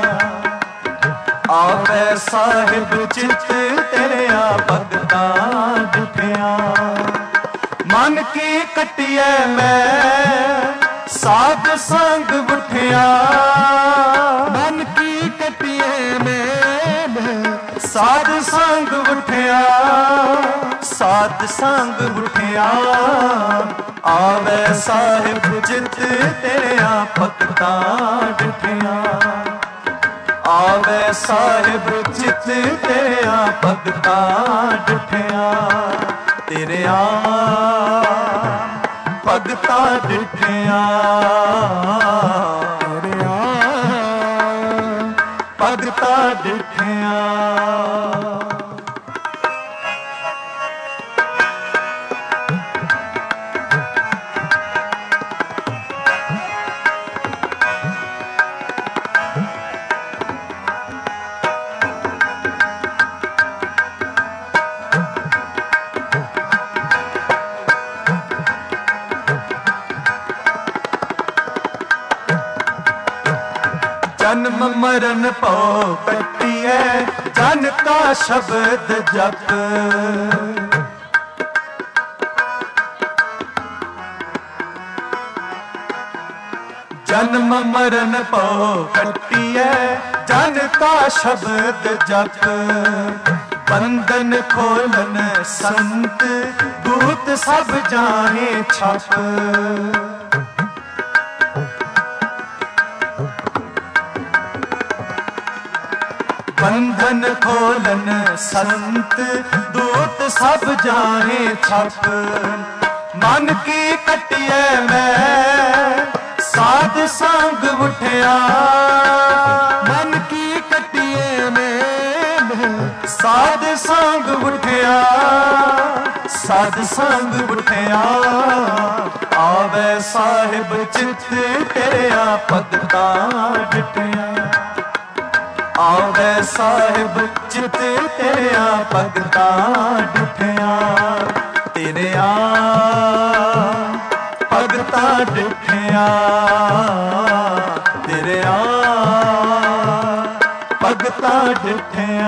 आवे साहिब चित तेरे भगता डिठिया मन की कटिए मैं साध संग उठिया मन की कटिए में साध संग उठिया साध ਸਾਧ ਸੰਗ ਉਠਿਆ। ਆਵੇ ਸਾਹਿਬ ਚਿਤ ਤੇਰਿਆਂ ਭਗਤਾਂ ਡਿਠਿਆ। ਆਵੇ ਸਾਹਿਬ ਚਿਤ ਤੇਰਿਆਂ ਭਗਤਾਂ ਡਿਠਿਆ। ਤੇਰਿਆਂ ਭਗਤਾਂ ਡਿਠਿਆ। ਤੇਰਿਆਂ ਭਗਤਾਂ ਡਿਠਿਆ। जन्म मरण पौ कटिए जन का शब्द जप। जन्म मरण पौ कटिए जन का शब्द जप। बंधन खोलन संत दूत सब जाने छप। बंधन खोलन संत दूत सब जाने छप। मन की कटिए मैं साध संग उठिया। मन की कटिए में साध संग उठिया। साध संग उठिया। आवे साहिब चित तेरिया भगतां डिठिया। आवे साहिब चित तेरिया भगतां डिठिया। तेरिया भगतां डिठिया। तेरिया भगतां डिठिया।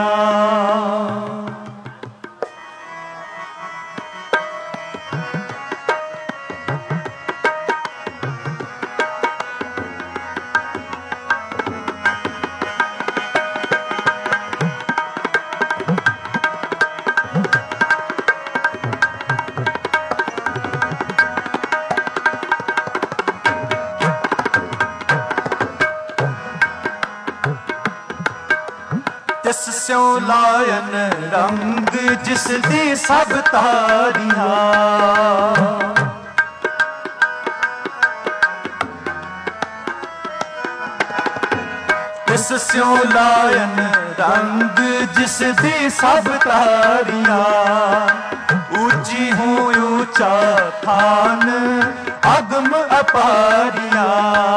तिस स्यों लायन रंग जिस दी सब तारियां। तिस स्यों लायन रंग जिस दी सब तारियां। ऊंची हूँ ऊंचा थान अगम अपारियां।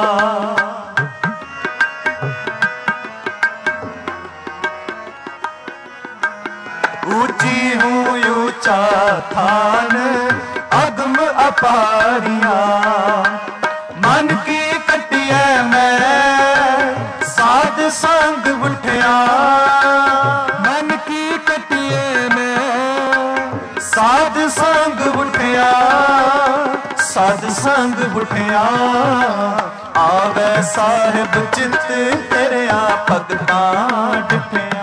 ऊंची हूँ ऊंचा थान अगम अपारियां। मन की कटिए मैं साध संग उठिया। मन की कटिए मैं साध संग उठिया। साध संग उठिया। आवे साहिब चित तेरिया भगतां डिठिया।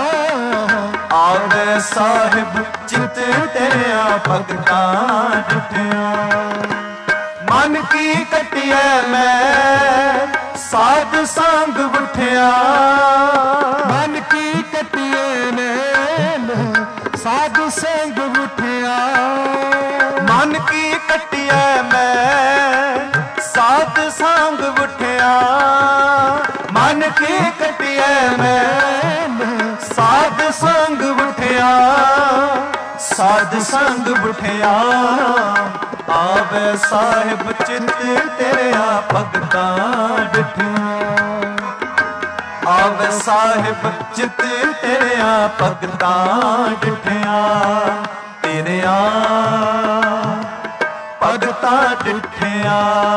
आवे साहिब चित तेरिया भगतां डिठिया। मन की कटिए मैं साध संग उठिया। मन की कटिए मैं साध संग उठिया। मन की कटिए मैं साध संग उठिया। मन की कटिए मैं साध संग उठिया। साध संग उठिया। आवे साहिब चित तेरिया भगतां डिठिया। आवे साहिब चित तेरिया भगतां डिठिया। तेरिया भगतां डिठिया।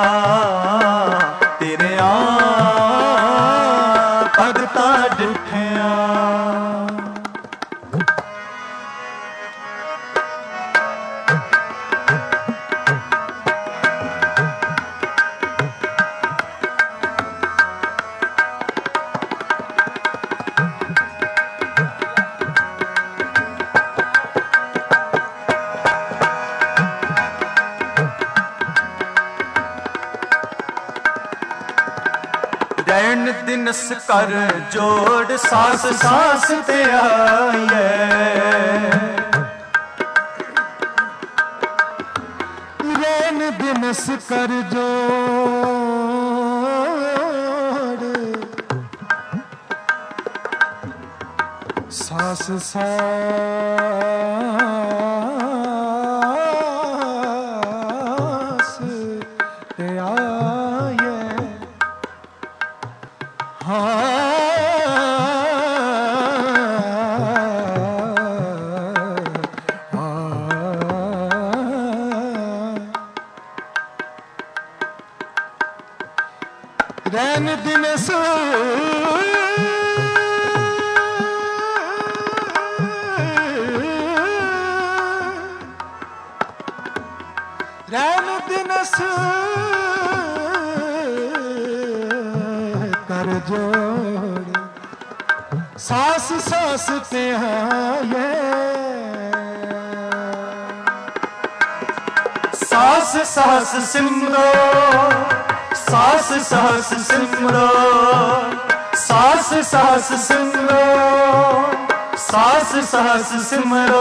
तेरिया भगतां डिठिया। रैन दिनस कर जोड़ सास सास ते आए। रैन दिनस कर जोड़ सास सास ते आए। रैन दिनस रैन दिनस कर जोड़ सास सास ते आए। सास सास सिमरो सास सास सिमरो सास सास सिमरो सास सास सिमरो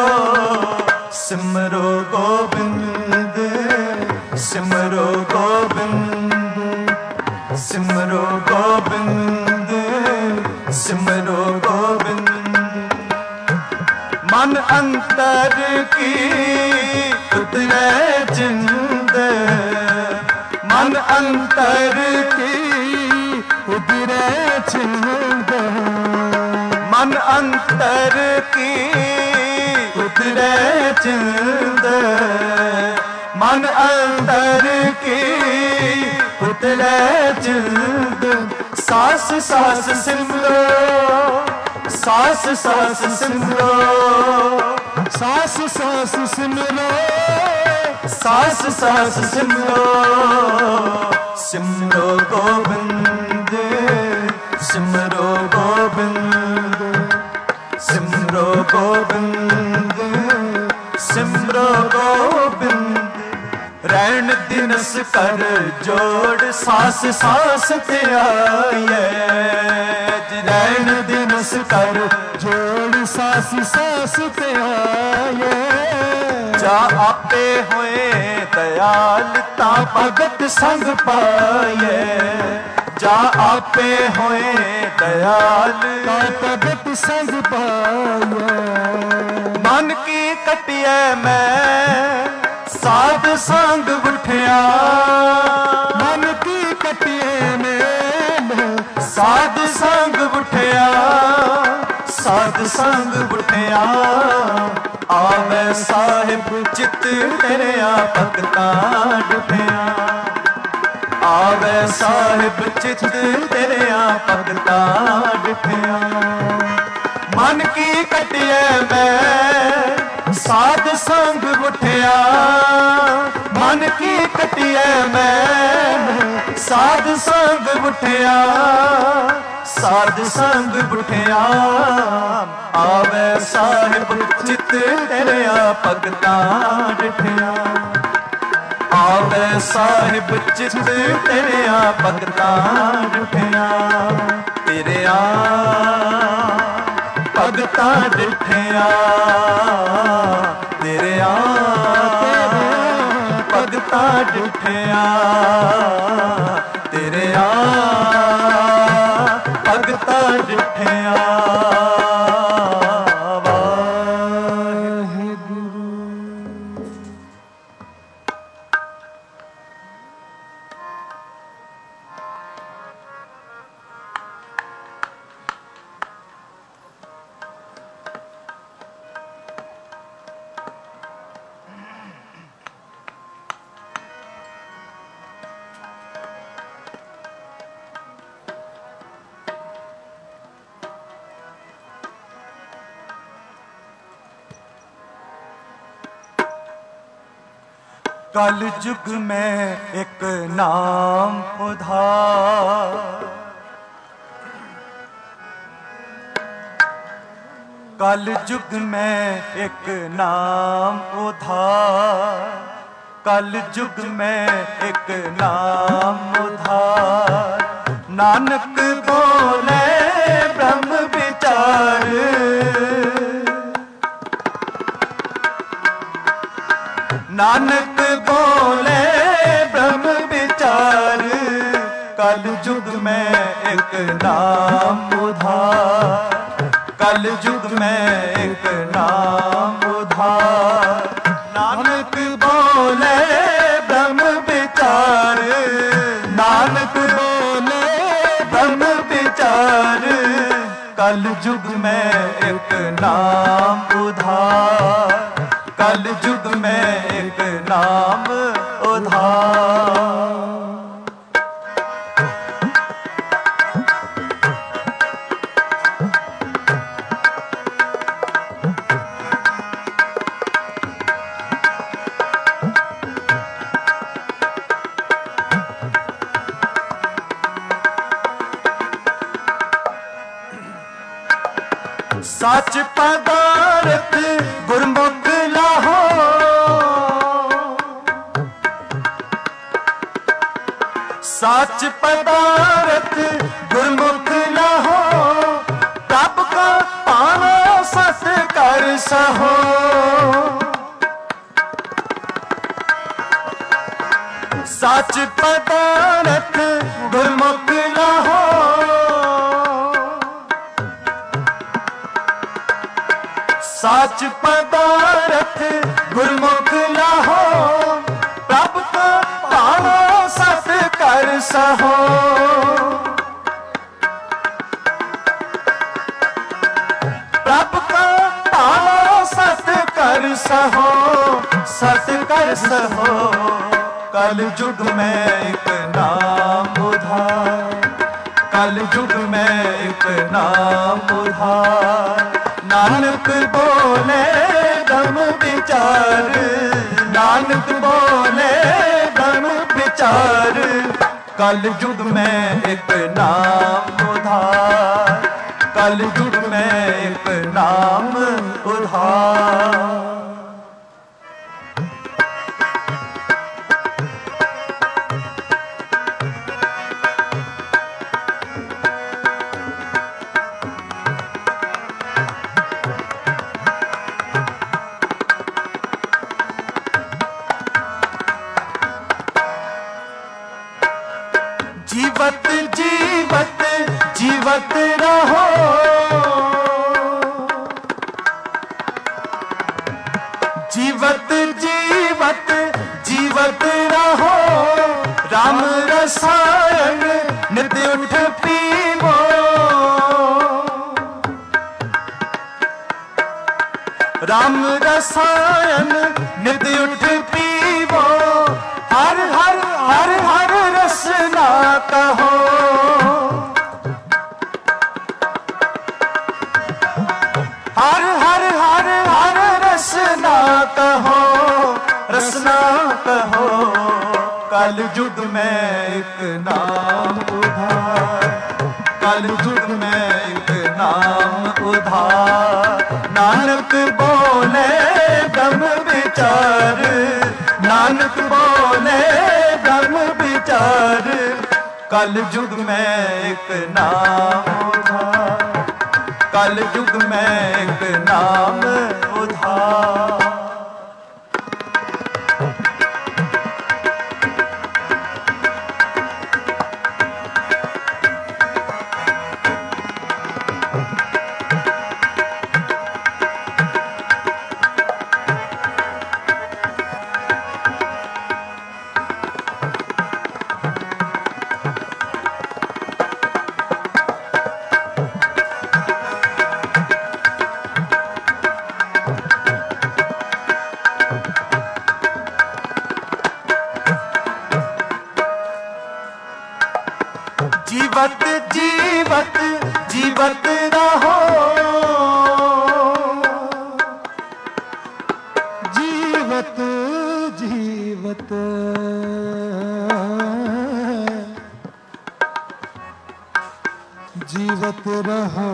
सिमरो गोबिंद सिमरो गोबिंद सिमरो गोबिंद सिमरो गोबिंद। मन अंतर की उतरे जिंद मन अंतर की उतरे जिंद मन अंतर की उतरे जिंद मन अंतर की उतरे जिंद। सास सास सिमरो सास सास सिमरो सास सास सिमरो सास सास सिमरो सिमरो गोबिंद सिमरो गोबिंद सिमरो गोबिंद सिमरो गोबिंद। रैन दिनस कर जोड़ सास सास ते आए। रैन दिनस कर जोड़ सास सास ते आए। जा आपे होए दयाल ता भगत संग पाए। जा आपे होए दयाल ता भगत संग पाए। मन की कटिए मैं साध संग उठिया मन की कटिए में साध संग उठिया साध संग उठिया। आवे साहिब चित तेरिया भगतां डुठिया आवे साहिब चित तेरिया भगतां डुठिया। मन की कटिए मैं साध संग उठिया मन की कटिए मैं साध संग उठिया साध संग उठिया। आवे साहिब चित तेरिया भगतां डुठिया आवे साहिब चित तेरिया भगतां डुठिया। तेरिया भगतां डुठिया तेरिया भगतां डुठिया तेरिया भगतां डुठिया। कल युग में एक नाम उधार कल युग में एक नाम उधार कल युग में एक नाम उधार नानक बोले ब्रह्म विचार, नानक बोले ब्रह्म विचार, कल युग में एक नाम उधार, कल युग में एक नाम उधार। नानक बोले ब्रह्म विचार, नानक बोले ब्रह्म विचार, कल युग में एक नाम उधार, कल युग में एक नाम उधार। सच पदार्थ गुरमुख लाहो, सच पदार्थ गुरमुख लाहो, प्रभ का पाना सत कर सहो। सच पदार्थ गुरमुख लाहो, सच पदार्थ गुरमुख लाहो, प्रभ का पाना सत कर सहो। प्रभ का पाना सत कर सहो, सत कर सहो। कल युग में एक नाम उधार, कल युग में एक नाम उधार। नानक बोले ब्रह्म विचार, नानक बोले ब्रह्म विचार, कल युग में एक नाम उधार, कल युग में एक नाम उधार। जीवत जीवत जीवत रहो, जीवत जीवत जीवत रहो, राम रसायन नित उठ पीवो। राम रसायन नित उठ पीवो, हर हर हर हर रसना कहो। हर हर हर हर रसना कहो, रसना कहो। कल युग में एक नाम उधार, कल युग में एक नाम उधार। नानक बोले ब्रह्म विचार, नानक बोले ब्रह्म विचार, कल युग में एक नाम उधार, कल युग में एक नाम उधार। जीवत जीवत जीवत रहो, जीवत जीवत जीवत रहो।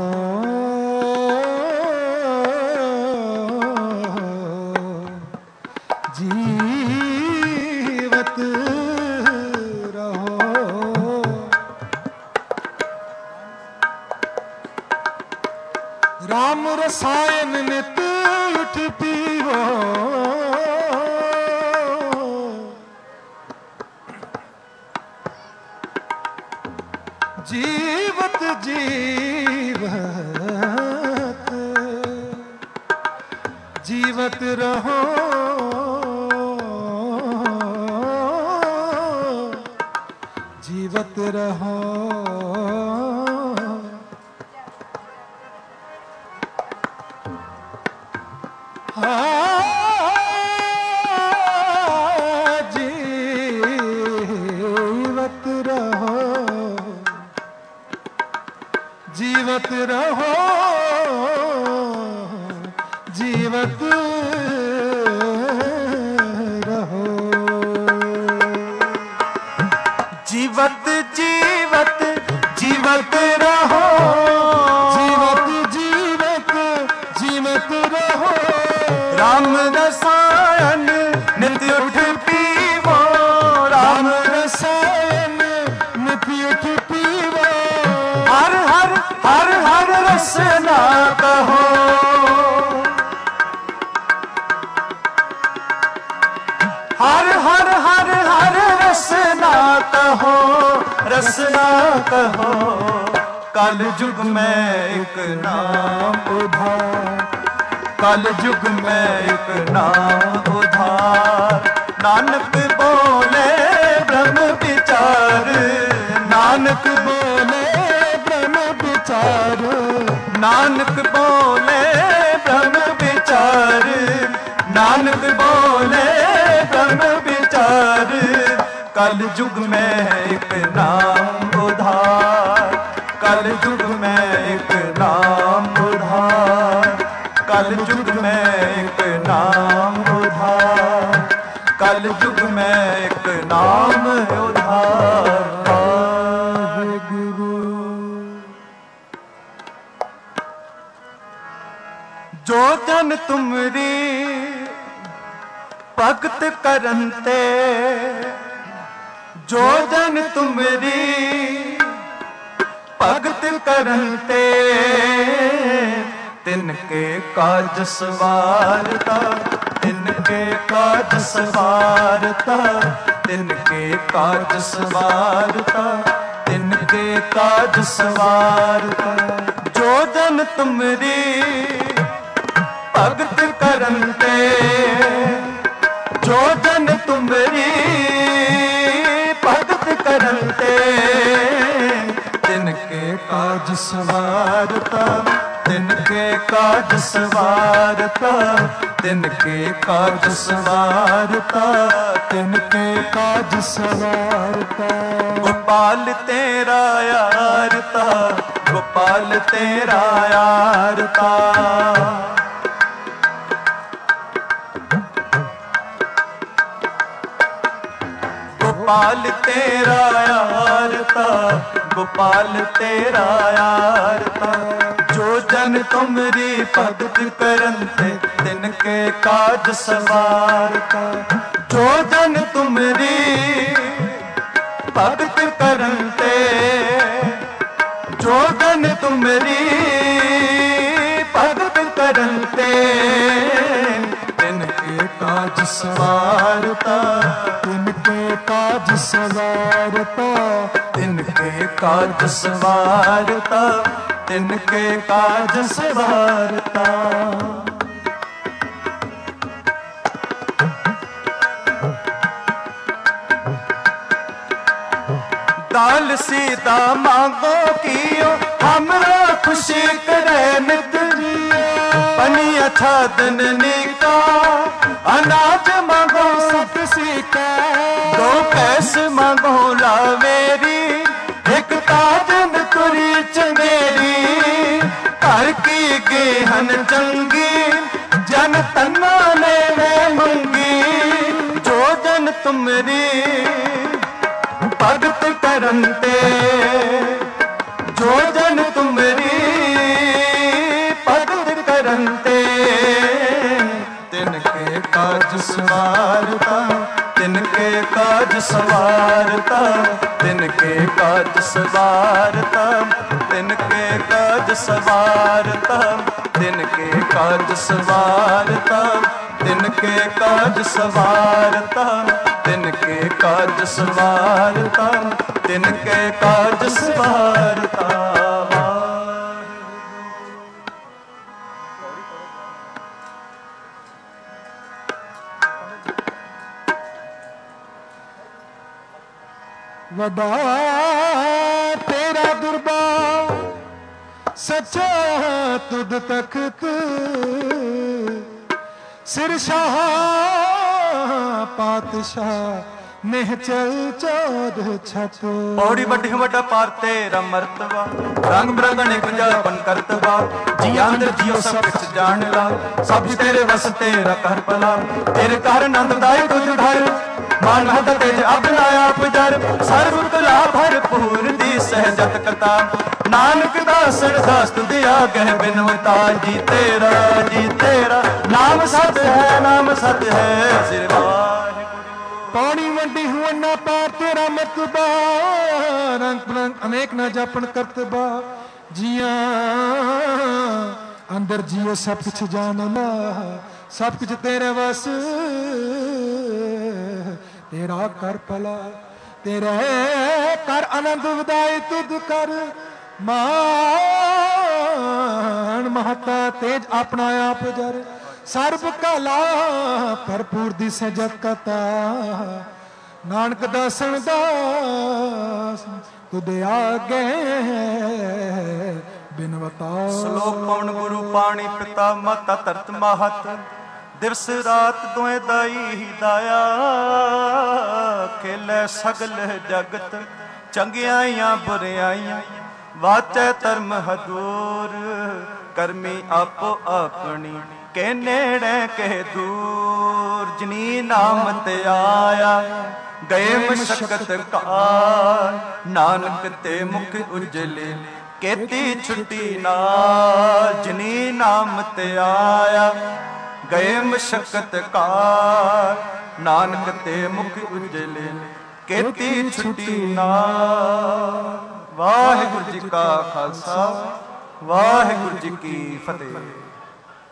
जीवत रहो, राम रसायन नित उठ पीवो, जीवत जीवत जीवत रहो, जीवत रहो। जीवत रहो, जीवत रहो, जीवत रहो। जीवत जीवत जीवत रहो, जीवत जीवत जीवत रहो। राम रसायन नित उठ पीवो, राम रसायन नित उठ पीवो। हर हर हर हर रसना कहो, हर हर हर हर रसना कहो, रसना कहो। कल युग में एक नाम उधार, कल युग में एक नाम उधार। नानक बोले ब्रह्म विचार, नानक बोले ब्रह्म विचार, नानक बोले ब्रह्म विचार, नानक बोले ब्रह्म विचार। कल युग में एक नाम उधार, कल युग में एक नाम उधार, कल युग में एक नाम उधार, कल युग में एक नाम उधार। गुरु जो जन तुमरी भगत करन ते, जो जन तुमरी भगत करन ते, तिनके काज सवारता, तिनके काज सवारता, तिनके काज सवारता, तिनके काज सवारता। जो जन तुमरी भगत करन ते, जो जन तुमरी भगत करन ते, तिनके काज सवारता, तिनके काज सवारता, तिनके काज सवारता, तिनके काज सवारता। गोपाल तेरा यार था, गोपाल तेरा यार था, गोपाल तेरा यार था, गोपाल तेरा यार था। जो जन तुमरी भगत करन ते, तिनके काज सवारता। जो जन तुमरी भगत करन ते, जो जन तुमरी भगत करन ते, तिनके काज सवारता, तिनके काज सवारता, तिनके काज सवारता, तिनके काज सवारता। दाल सीधा मांगो कियो, हमरा खुशी करे नित जियो। पनिया छादन निका, अनाज मांगो सत सीका। दो पैस मांगो लावेरी, एक ताजन तुरी चंगेरी। घर की गेहन चंगी, जन तना ने मैं मंगी। जो जन तुमरी भगत करन ते, जो जन तुमरी भगत करन ते, तिनके काज सवारता, तिनके काज सवारता, तिनके काज सवारता, तिनके काज सवारता, तिनके काज सवारता, तिनके काज सवारता, तिनके काज सवारता, तिनके काज सवारता। वडा तेरा दरबार सच्चा तुद तख्त, सिर शाह पातशाह निहचल चौद छत। पौड़ी वड्डी वड्डा पार तेरा मर्तबा, रंग बिरंग अनेक जापन करतबा, जिया अंदर जियो सब कुछ जान ला, सब तेरे वस तेरा कर भला, तेरे कर आनंददाई तुझ घर, मान हद तेज अपना आप जर, सर्व कला भरपूर दी सहजत कथा, नानक दास अरदास तुझे आगे बिनवता, जी तेरा नाम सत है, नाम सत है सिर वाहिगुरु। पौड़ी वड्डी हुआ पार तेरा मतबा, रंग बिरंग अनेक न जापन करतबा, जिया अंदर जियो सब कुछ जान ला, सब कुछ तेरे वस तेरा कर भला, तेरे कर आनंद वदाई तुद कर, मान महता तेज अपना आप जर, सर्व कला भरपूर दी सजत कथा, नानक दासन दास तुदे आगे बिनवता। श्लोक पवन गुरु पाणी पिता माता धरत महत, दिवस रात दोए दाई ही दाया, खेलै सगल जगत चंगियाइयां बुरियाइयां, वाचै धर्म हदूर, करमी आपो अपनी के नेड़े के दूर, जिनी नाम ते आया गए मशक्कत कार, नानक ते मुख उजले केती छुट्टी नाल, जिनी नाम ते आया गए मशक्कत कार, नानक ते मुख उजले केती छुट्टी नाल। वाहिगुरु जी का खालसा, वाहिगुरु जी की फतेह।